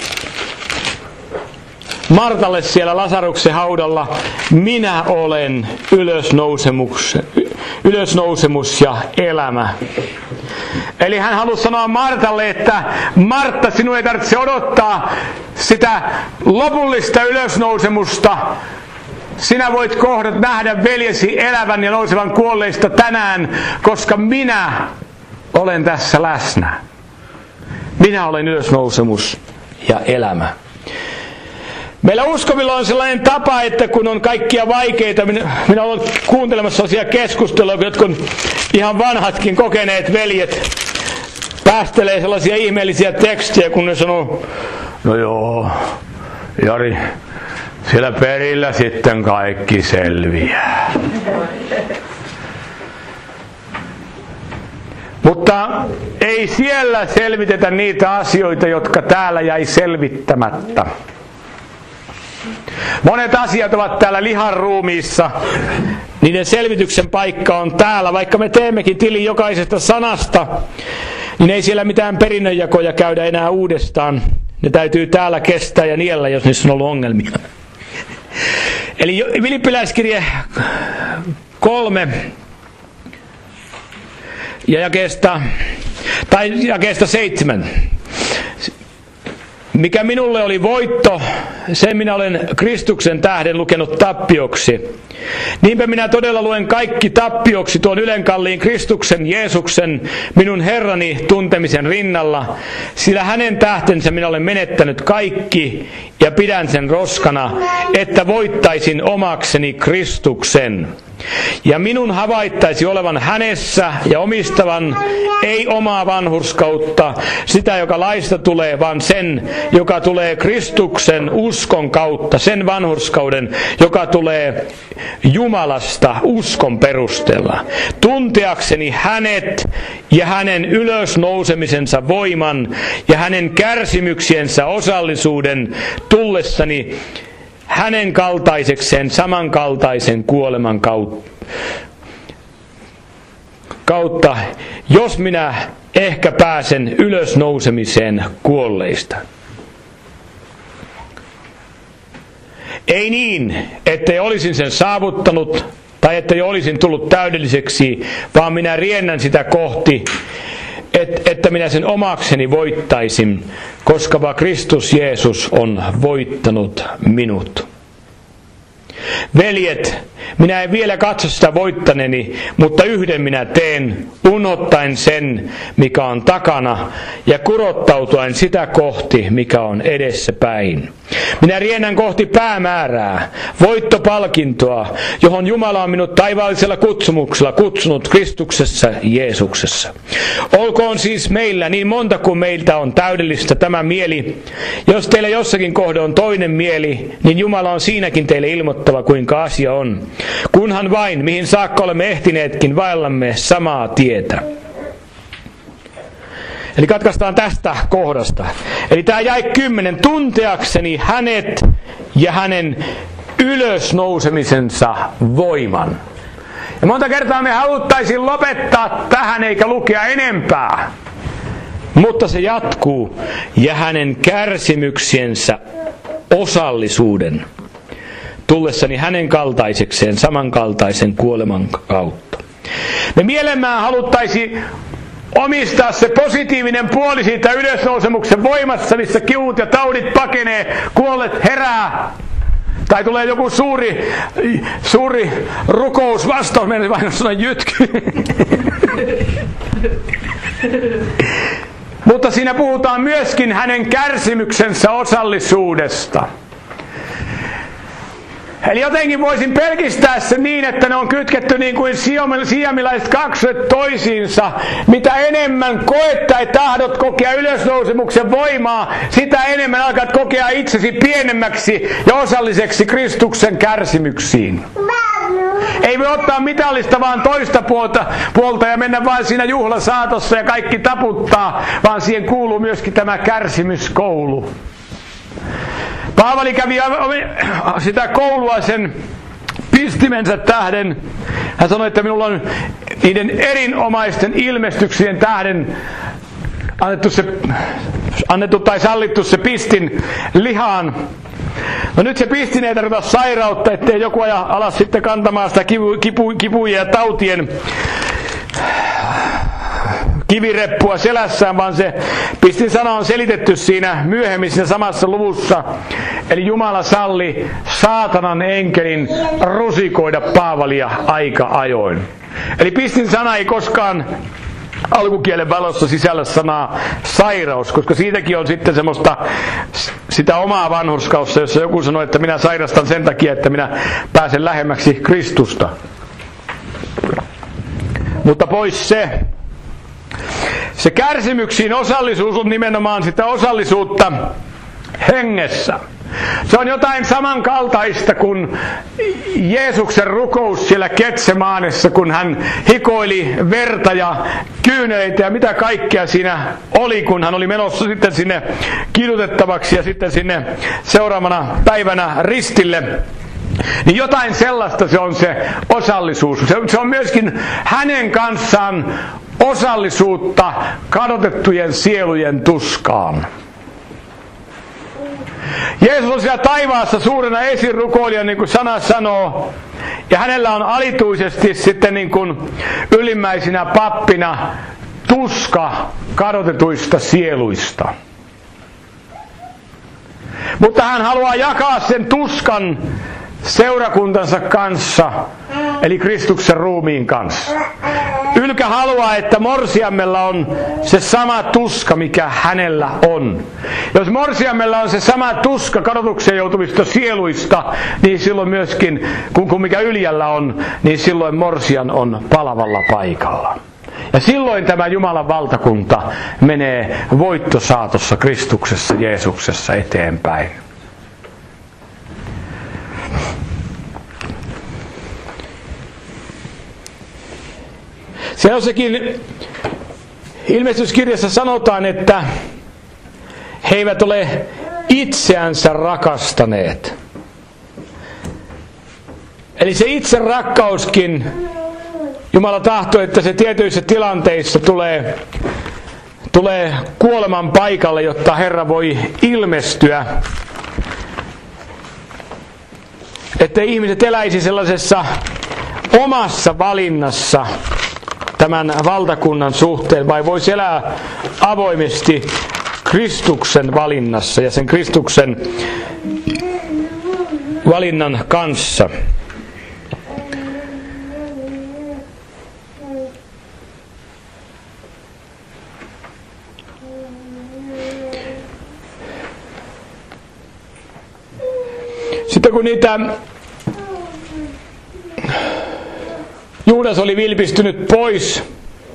Martalle siellä Lasaruksen haudalla: minä olen ylösnousemus, ylösnousemus ja elämä. Eli hän halusi sanoa Martalle, että Martta, sinun ei tarvitse odottaa sitä lopullista ylösnousemusta. Sinä voit kohdat nähdä veljesi elävän ja nousevan kuolleista tänään, koska minä olen tässä läsnä. Minä olen ylösnousemus ja elämä. Meillä uskovilla on sellainen tapa, että kun on kaikkia vaikeita, minä, minä olen kuuntelemassa sellaisia keskusteluja, jotkut ihan vanhatkin kokeneet veljet päästelee sellaisia ihmeellisiä tekstejä, kun ne sanoo, no joo, Jari, siellä perillä sitten kaikki selviää. Mutta ei siellä selvitetä niitä asioita, jotka täällä jäi selvittämättä. Monet asiat ovat täällä lihan ruumiissa. Niiden selvityksen paikka on täällä. Vaikka me teemmekin tilin jokaisesta sanasta, niin ei siellä mitään perinnönjakoja käydä enää uudestaan. Ne täytyy täällä kestää ja niellä, jos niissä on ollut ongelmia. Eli Filippiläiskirje kolme ja jakeesta, tai jakeesta seitsemän. Mikä minulle oli voitto, sen minä olen Kristuksen tähden lukenut tappioksi. Niinpä minä todella luen kaikki tappioksi tuon ylenkalliin Kristuksen Jeesuksen, minun Herrani tuntemisen rinnalla, sillä hänen tähtensä minä olen menettänyt kaikki ja pidän sen roskana, että voittaisin omakseni Kristuksen. Ja minun havaittaisi olevan hänessä ja omistavan ei omaa vanhurskautta, sitä joka laista tulee, vaan sen, joka tulee Kristuksen uskon kautta, sen vanhurskauden, joka tulee Jumalasta uskon perusteella. Tunteakseni hänet ja hänen ylösnousemisensa voiman ja hänen kärsimyksiensä osallisuuden tullessani hänen kaltaisekseen samankaltaisen kuoleman kautta, jos minä ehkä pääsen ylösnousemiseen kuolleista. Ei niin, ettei olisin sen saavuttanut tai ettei olisin tullut täydelliseksi, vaan minä riennän sitä kohti, et, että minä sen omakseni voittaisin, koska Kristus Jeesus on voittanut minut. Veljet, minä en vielä katso sitä voittaneni, mutta yhden minä teen, unohtaen sen, mikä on takana, ja kurottautuen sitä kohti, mikä on edessäpäin. Minä riennän kohti päämäärää, voittopalkintoa, johon Jumala on minut taivaallisella kutsumuksella kutsunut Kristuksessa Jeesuksessa. Olkoon siis meillä niin monta kuin meiltä on täydellistä tämä mieli. Jos teillä jossakin kohde on toinen mieli, niin Jumala on siinäkin teille ilmoittava, kuinka asia on. Kunhan vain, mihin saakka olemme ehtineetkin, vaellamme samaa tietä. Eli katkaistaan tästä kohdasta. Eli tämä jäi kymmenen. Tunteakseni hänet ja hänen ylösnousemisensa voiman. Ja monta kertaa me haluttaisiin lopettaa tähän eikä lukea enempää. Mutta se jatkuu. Ja hänen kärsimyksiensä osallisuuden. Tullessani hänen kaltaisekseen samankaltaisen kuoleman kautta. Me mielellään haluttaisiin omistaa se positiivinen puoli siitä ylösnousemuksen voimassa, missä kivut ja taudit pakenee, kuolleet herää. Tai tulee joku suuri, suuri rukous vastaus, meidän vain sanoa jytky. Mutta siinä puhutaan myöskin hänen kärsimyksensä osallisuudesta. Eli jotenkin voisin pelkistää sen niin, että ne on kytketty niin kuin siamilaiset kaksoset toisiinsa. Mitä enemmän koet tai tahdot kokea ylösnousemuksen voimaa, sitä enemmän alkat kokea itsesi pienemmäksi ja osalliseksi Kristuksen kärsimyksiin. Ei voi ottaa mitallista vaan toista puolta, puolta ja mennä vain siinä juhlasaatossa ja kaikki taputtaa, vaan siihen kuuluu myöskin tämä kärsimyskoulu. Paavali kävi sitä koulua sen pistimensä tähden. Hän sanoi, että minulla on niiden erinomaisten ilmestyksien tähden annettu, se, annettu tai sallittu se pistin lihaan. No nyt se pistin ei tarkoita sairautta, ettei joku aja alas sitten kantamaan sitä kipu, kipu, kipuja ja tautien kivireppua selässään, vaan se pistin sana on selitetty siinä myöhemmin siinä samassa luvussa. Eli Jumala salli saatanan enkelin rusikoida Paavalia aika ajoin. Eli pistin sana ei koskaan alkukielen valossa sisällä sanaa sairaus, koska siitäkin on sitten semmoista sitä omaa vanhurskausta, jossa joku sanoo, että minä sairastan sen takia, että minä pääsen lähemmäksi Kristusta. Mutta pois se. Se kärsimyksiin osallisuus on nimenomaan sitä osallisuutta hengessä. Se on jotain samankaltaista kuin Jeesuksen rukous siellä Getsemaanessa, kun hän hikoili verta ja kyyneleitä ja mitä kaikkea siinä oli, kun hän oli menossa sitten sinne kidutettavaksi ja sitten sinne seuraavana päivänä ristille. Niin jotain sellaista se on se osallisuus. Se, se on myöskin hänen kanssaan osallisuutta kadotettujen sielujen tuskaan. Jeesus on siellä taivaassa suurena esirukoilijana, niin kuin sana sanoo, ja hänellä on alituisesti sitten niin kuin ylimmäisinä pappina tuska kadotetuista sieluista. Mutta hän haluaa jakaa sen tuskan seurakuntansa kanssa, eli Kristuksen ruumiin kanssa. Ylkä haluaa, että morsiammella on se sama tuska, mikä hänellä on. Jos morsiammella on se sama tuska kadotukseen joutuvista sieluista, niin silloin myöskin, kun, kun mikä Yljällä on, niin silloin morsian on palavalla paikalla. Ja silloin tämä Jumalan valtakunta menee voittosaatossa Kristuksessa, Jeesuksessa eteenpäin. Se on sekin, ilmestyskirjassa sanotaan, että he eivät ole itseänsä rakastaneet. Eli se itse rakkauskin, Jumala tahtoo, että se tietyissä tilanteissa tulee, tulee kuoleman paikalle, jotta Herra voi ilmestyä. Että ihmiset eläisi sellaisessa omassa valinnassa tämän valtakunnan suhteen, vai voisi elää avoimesti Kristuksen valinnassa ja sen Kristuksen valinnan kanssa. Sitten kun niitä Juudas oli vilpistynyt pois,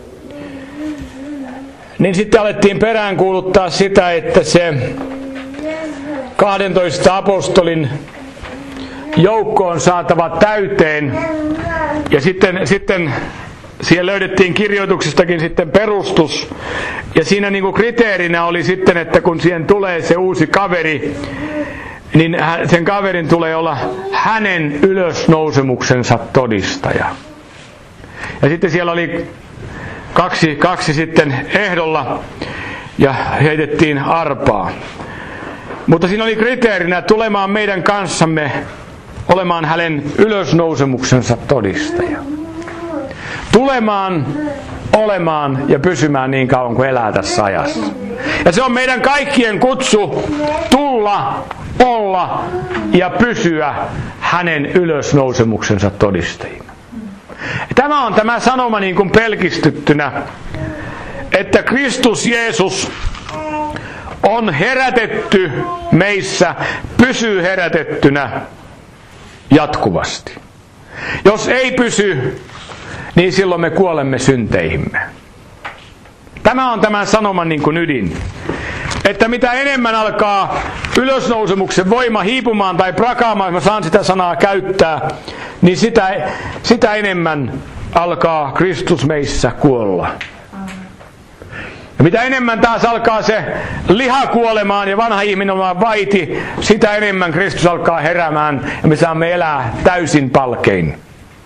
niin sitten alettiin peräänkuuluttaa sitä, että se kahdentoista apostolin joukko on saatava täyteen. Ja sitten, sitten siihen löydettiin kirjoituksistakin sitten perustus. Ja siinä niin kuin kriteerinä oli sitten, että kun siihen tulee se uusi kaveri, niin sen kaverin tulee olla hänen ylösnousemuksensa todistaja. Ja sitten siellä oli kaksi, kaksi sitten ehdolla ja heitettiin arpaa. Mutta siinä oli kriteerinä tulemaan meidän kanssamme olemaan hänen ylösnousemuksensa todistaja. Tulemaan, olemaan ja pysymään niin kauan kuin elää tässä ajassa. Ja se on meidän kaikkien kutsu tulla, olla ja pysyä hänen ylösnousemuksensa todistajina. Tämä on tämä sanoma niin kuin pelkistyttynä, että Kristus Jeesus on herätetty meissä, pysyy herätettynä jatkuvasti. Jos ei pysy, niin silloin me kuolemme synteihimme. Tämä on tämän sanoman niin kuin ydin. Että mitä enemmän alkaa ylösnousemuksen voima hiipumaan tai prakaamaan, jos mä saan sitä sanaa käyttää, niin sitä, sitä enemmän alkaa Kristus meissä kuolla. Ja mitä enemmän taas alkaa se liha kuolemaan ja vanha ihminen on vaiti, sitä enemmän Kristus alkaa heräämään ja me saamme elää täysin palkein.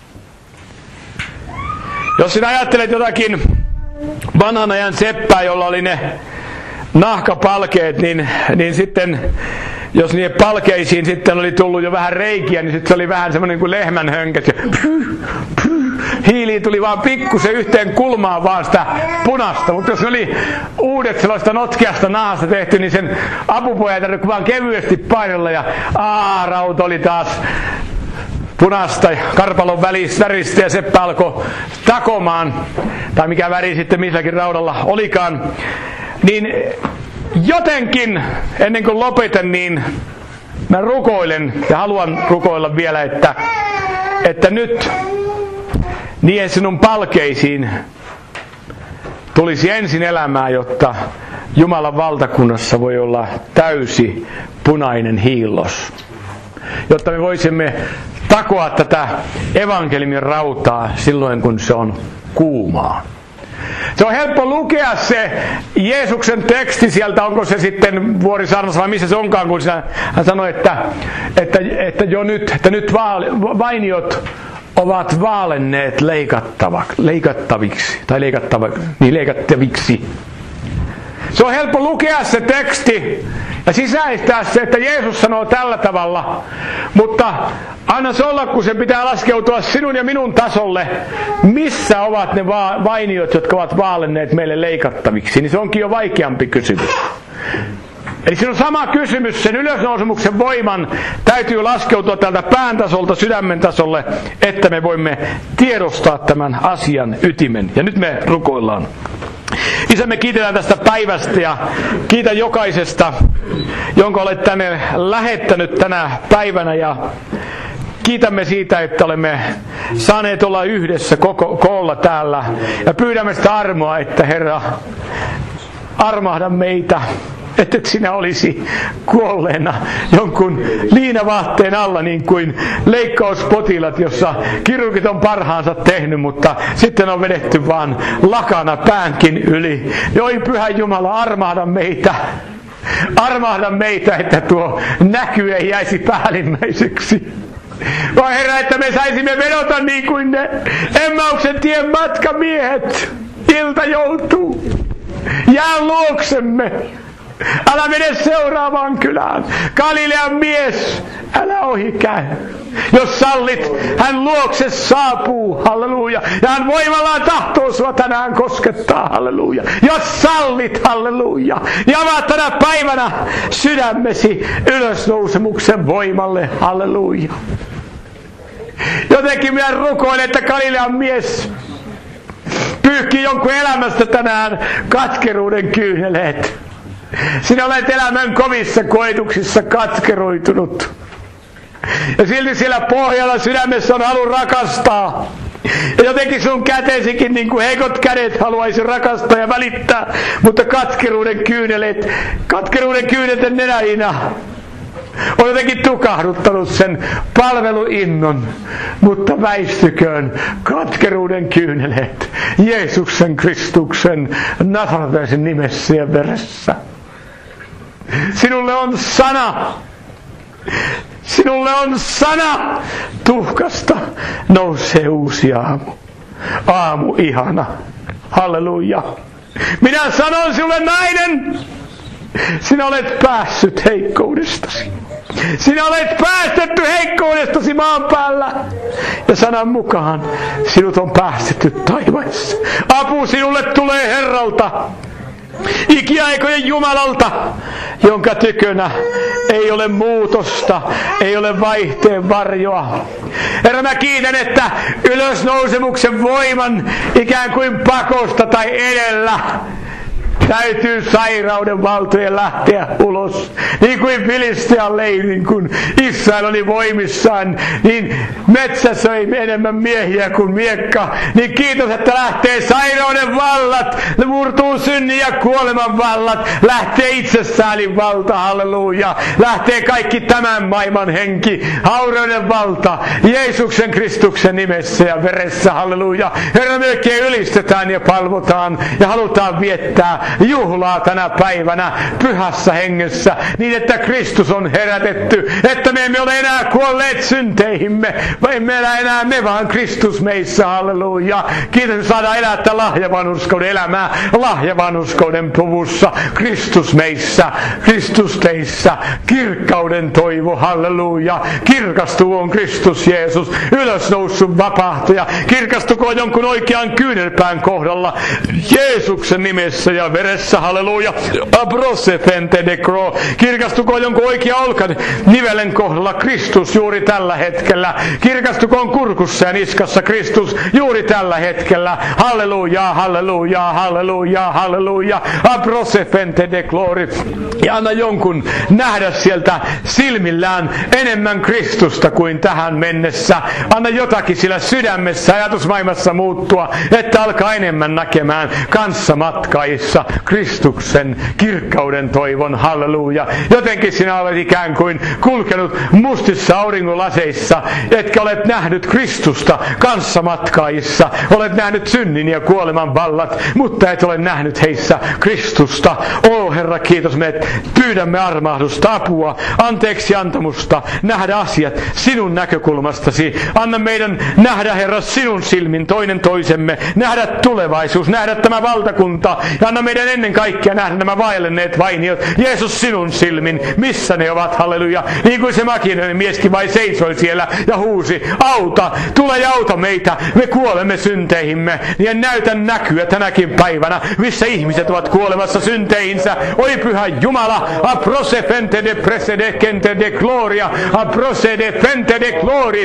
Jos sinä ajattelet jotakin vanhan ajan seppää, jolla oli ne nahkapalkeet, niin, niin sitten jos niiden palkeisiin sitten oli tullut jo vähän reikiä, niin sitten se oli vähän semmoinen kuin lehmän hönkäs. Ja pyh, pyh, hiiliin tuli vaan pikkusen yhteen kulmaan vaan sitä punasta. Mutta jos ne oli uudet sellaista notkeasta nahasta tehty, niin sen apupoja ei tarvitse vaan kevyesti painella. Ja aa, rauta oli taas punasta ja karpalon väristä ja seppä alkoi takomaan. Tai mikä väri sitten milläkin raudalla olikaan. Niin jotenkin, ennen kuin lopetan, niin mä rukoilen ja haluan rukoilla vielä, että, että nyt niihin sinun palkeisiin tulisi ensin elämää, jotta Jumalan valtakunnassa voi olla täysi punainen hiillos. Jotta me voisimme takoa tätä evankeliumin rautaa silloin, kun se on kuumaa. Se on helppo lukea se Jeesuksen teksti sieltä, onko se sitten Vuorisaarnassa vai missä se onkaan, kun hän sanoi, että, että, että jo nyt, että nyt vainiot ovat vaalenneet leikattaviksi, tai leikattava, niin leikattaviksi. Se on helppo lukea se teksti ja sisäistää se, että Jeesus sanoo tällä tavalla, mutta anna se olla, kun se pitää laskeutua sinun ja minun tasolle, missä ovat ne va- vainiot, jotka ovat vaalenneet meille leikattaviksi, niin se onkin jo vaikeampi kysymys. Eli siinä on sama kysymys, sen ylösnousemuksen voiman täytyy laskeutua tältä pään tasolta sydämen tasolle, että me voimme tiedostaa tämän asian ytimen. Ja nyt me rukoillaan. Isä, me kiitetään tästä päivästä ja kiitän jokaisesta, jonka olet tänne lähettänyt tänä päivänä, ja kiitämme siitä, että olemme saaneet olla yhdessä koko, koolla täällä, ja pyydämme sitä armoa, että Herra, armahda meitä, että sinä olisi kuolleena jonkun liinavaatteen alla, niin kuin leikkauspotilat, jossa kirurgit on parhaansa tehnyt, mutta sitten on vedetty vaan lakana päänkin yli. Oi Pyhä Jumala, armahda meitä. Armahda meitä, että tuo näky ei jäisi päällimmäiseksi. Vai Herra, että me saisimme vedota niin kuin ne Emmauksen tien matkamiehet. Ilta joutuu. Jää luoksemme. Älä mene seuraavaan kylään. Galilean mies, älä ohi käy. Jos sallit, hän luokse saapuu, halleluja. Ja hän voimallaan tahtoo sua tänään koskettaa, halleluja. Jos sallit, halleluja. Ja avaat tänä päivänä sydämesi ylösnousemuksen voimalle, halleluja. Jotenkin minä rukoilen, että Galilean mies pyyhkii jonkun elämästä tänään katkeruuden kyyneleet. Sinä olet elämän kovissa koetuksissa katkeroitunut. Ja silti siellä pohjalla sydämessä on halu rakastaa. Ja jotenkin sun kätesikin, niin kuin heikot kädet, haluaisi rakastaa ja välittää. Mutta katkeruuden kyyneleet, katkeruuden kyynelten nenäinä on jotenkin tukahduttanut sen palveluinnon. Mutta väistyköön katkeruuden kyyneleet Jeesuksen Kristuksen Nasaretin nimessä ja veressä. Sinulle on sana. Sinulle on sana. Tuhkasta nousee uusi aamu. Aamu ihana. Halleluja. Minä sanon sinulle, nainen, sinä olet päässyt heikkoudestasi. Sinä olet päästetty heikkoudestasi maan päällä. Ja sanan mukaan sinut on päästetty taivaissa. Apu sinulle tulee Herralta. Ikiaikojen Jumalalta, jonka tykönä ei ole muutosta, ei ole vaihteen varjoa. Herra, mä kiitän, että ylösnousemuksen voiman ikään kuin pakosta tai edellä täytyy sairauden valtojen lähteä ulos. Niin kuin Filistian leirin, kun Israel oli voimissaan, niin metsä söi enemmän miehiä kuin miekka. Niin kiitos, että lähtee sairauden vallat, murtuu synnin ja kuoleman vallat, lähtee itsesäälin valta, halleluja. Lähtee kaikki tämän maailman henki, haurauden valta, Jeesuksen Kristuksen nimessä ja veressä, halleluja. Herra, me oikein ylistetään ja palvotaan ja halutaan viettää juhlaa tänä päivänä pyhässä hengessä, niin että Kristus on herätetty, että me emme ole enää kuolleet synteihimme, vaan emme elä enää me, vaan Kristus meissä, halleluja. Kiitos, että saadaan elää tätä lahjavanhurskauden elämää lahjavanhurskauden puvussa. Kristus meissä, Kristus teissä, kirkkauden toivo, halleluja. Kirkastukoon Kristus Jeesus, ylösnoussut vapahtaja, kirkastukoon jonkun oikean kyynelpään kohdalla, Jeesuksen nimessä ja veressä, halleluja. Abrose fente de cro. Kirkastukoon jonkun oikea olkan nivelen kohdalla Kristus juuri tällä hetkellä. Kirkastukoon kurkussa ja niskassa Kristus juuri tällä hetkellä. Halleluja, halleluja, halleluja, halleluja. Abrose fente de glory. Ja anna jonkun nähdä sieltä silmillään enemmän Kristusta kuin tähän mennessä. Anna jotakin sillä sydämessä, ajatusmaailmassa muuttua, että alkaa enemmän näkemään kanssamatkaissa Kristuksen kirkkauden toivon, halleluja. Jotenkin sinä olet ikään kuin kulkenut mustissa auringonlaseissa, etkä olet nähnyt Kristusta kanssamatkaissa. Olet nähnyt synnin ja kuoleman vallat, mutta et ole nähnyt heissä Kristusta. O Herra, kiitos, me pyydämme armahdusta, apua, anteeksi antamusta, nähdä asiat sinun näkökulmastasi. Anna meidän nähdä, Herra, sinun silmin toinen toisemme, nähdä tulevaisuus, nähdä tämä valtakunta, ja anna meidän ihmettelen ennen kaikkea nähdä nämä vaellenneet vainiot. Jeesus, sinun silmin, missä ne ovat, halleluja. Niin kuin se makininen mieskin vai seisoi siellä ja huusi, auta, tule ja auta meitä, me kuolemme synteihimme. Ja näytän näkyä tänäkin päivänä, missä ihmiset ovat kuolemassa synteihinsä. Oi pyhä Jumala, a prose fente de prese de kente de gloria, a prose de fente de glory.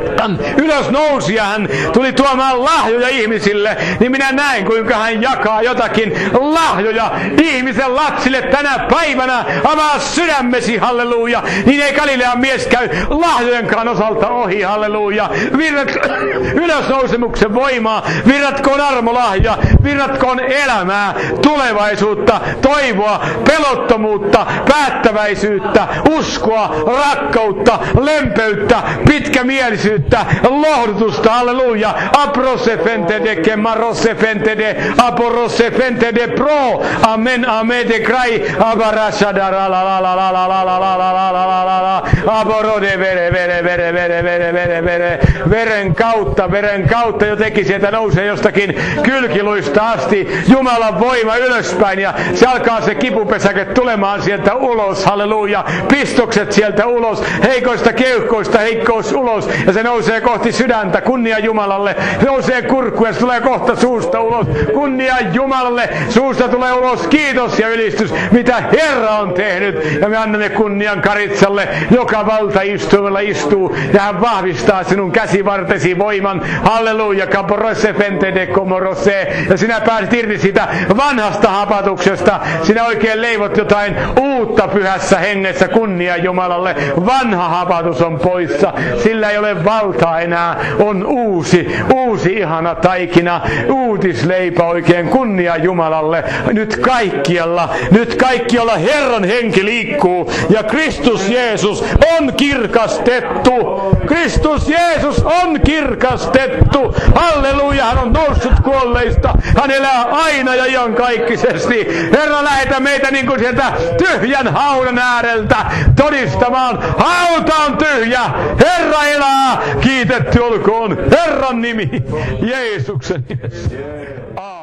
Ylös nousi ja hän tuli tuomaan lahjoja ihmisille, niin minä näin kuinka hän jakaa jotakin lahjoja ihmisen lapsille tänä päivänä. Avaa sydämesi, halleluja, niin ei Galilean mies käy lahjojenkaan osalta ohi, halleluja. Virrat ylösnousemuksen voimaa, virratkoon armolahja, virratkoon elämää, tulevaisuutta, toivoa, pelottomuutta, päättäväisyyttä, uskoa, rakkautta, lempeyttä, pitkämielisyyttä, lohdutusta, halleluja. Aprose fente de kemarose fente de aporose fente de pro. Amen, amen de crai abarashadara la la la la la la la la la la la la la aporo de vere vere vere vere vere vere vere veren kautta, veren kautta jotenkin sieltä nousee jostakin kylkiluista asti Jumalan voima ylöspäin ja se alkaa se kipupesäke tulemaan sieltä ulos, halleluja, pistokset sieltä ulos, heikoista keuhkoista heikkous ulos ja se nousee kohti sydäntä, kunnia Jumalalle, se nousee kurkkuun ja se tulee kohta suusta ulos, kunnia Jumalalle, suusta tulee ulos kiitos ja ylistys, mitä Herra on tehnyt ja me annamme kunnian Karitsalle, joka valtaistuimella istuu ja hän vahvistaa sinun käsivartesi voiman, halleluja, kaporose fente de komorose ja sinä pääsit irti siitä vanhasta hapatuksesta, sinä oikein leivot jotain uutta pyhässä hengessä, kunnia Jumalalle, vanha hapatus on poissa, sillä ei ole valtaa enää, on uusi, uusi ihana taikina, uutisleipä oikein, kunnia Jumalalle, nyt kaikkialla, nyt kaikkialla Herran henki liikkuu ja Kristus Jeesus on kirkastettu, Kristus Jeesus on kirkastettu, halleluja, hän on noussut kuolleista, hän elää aina ja iankaikkisesti. Herra, lähetä meitä niin kuin sieltä tyhjän haudan ääreltä todistamaan, hauta on tyhjä, Herra elää, kiitetty olkoon Herran nimi, Jeesuksen nimessä.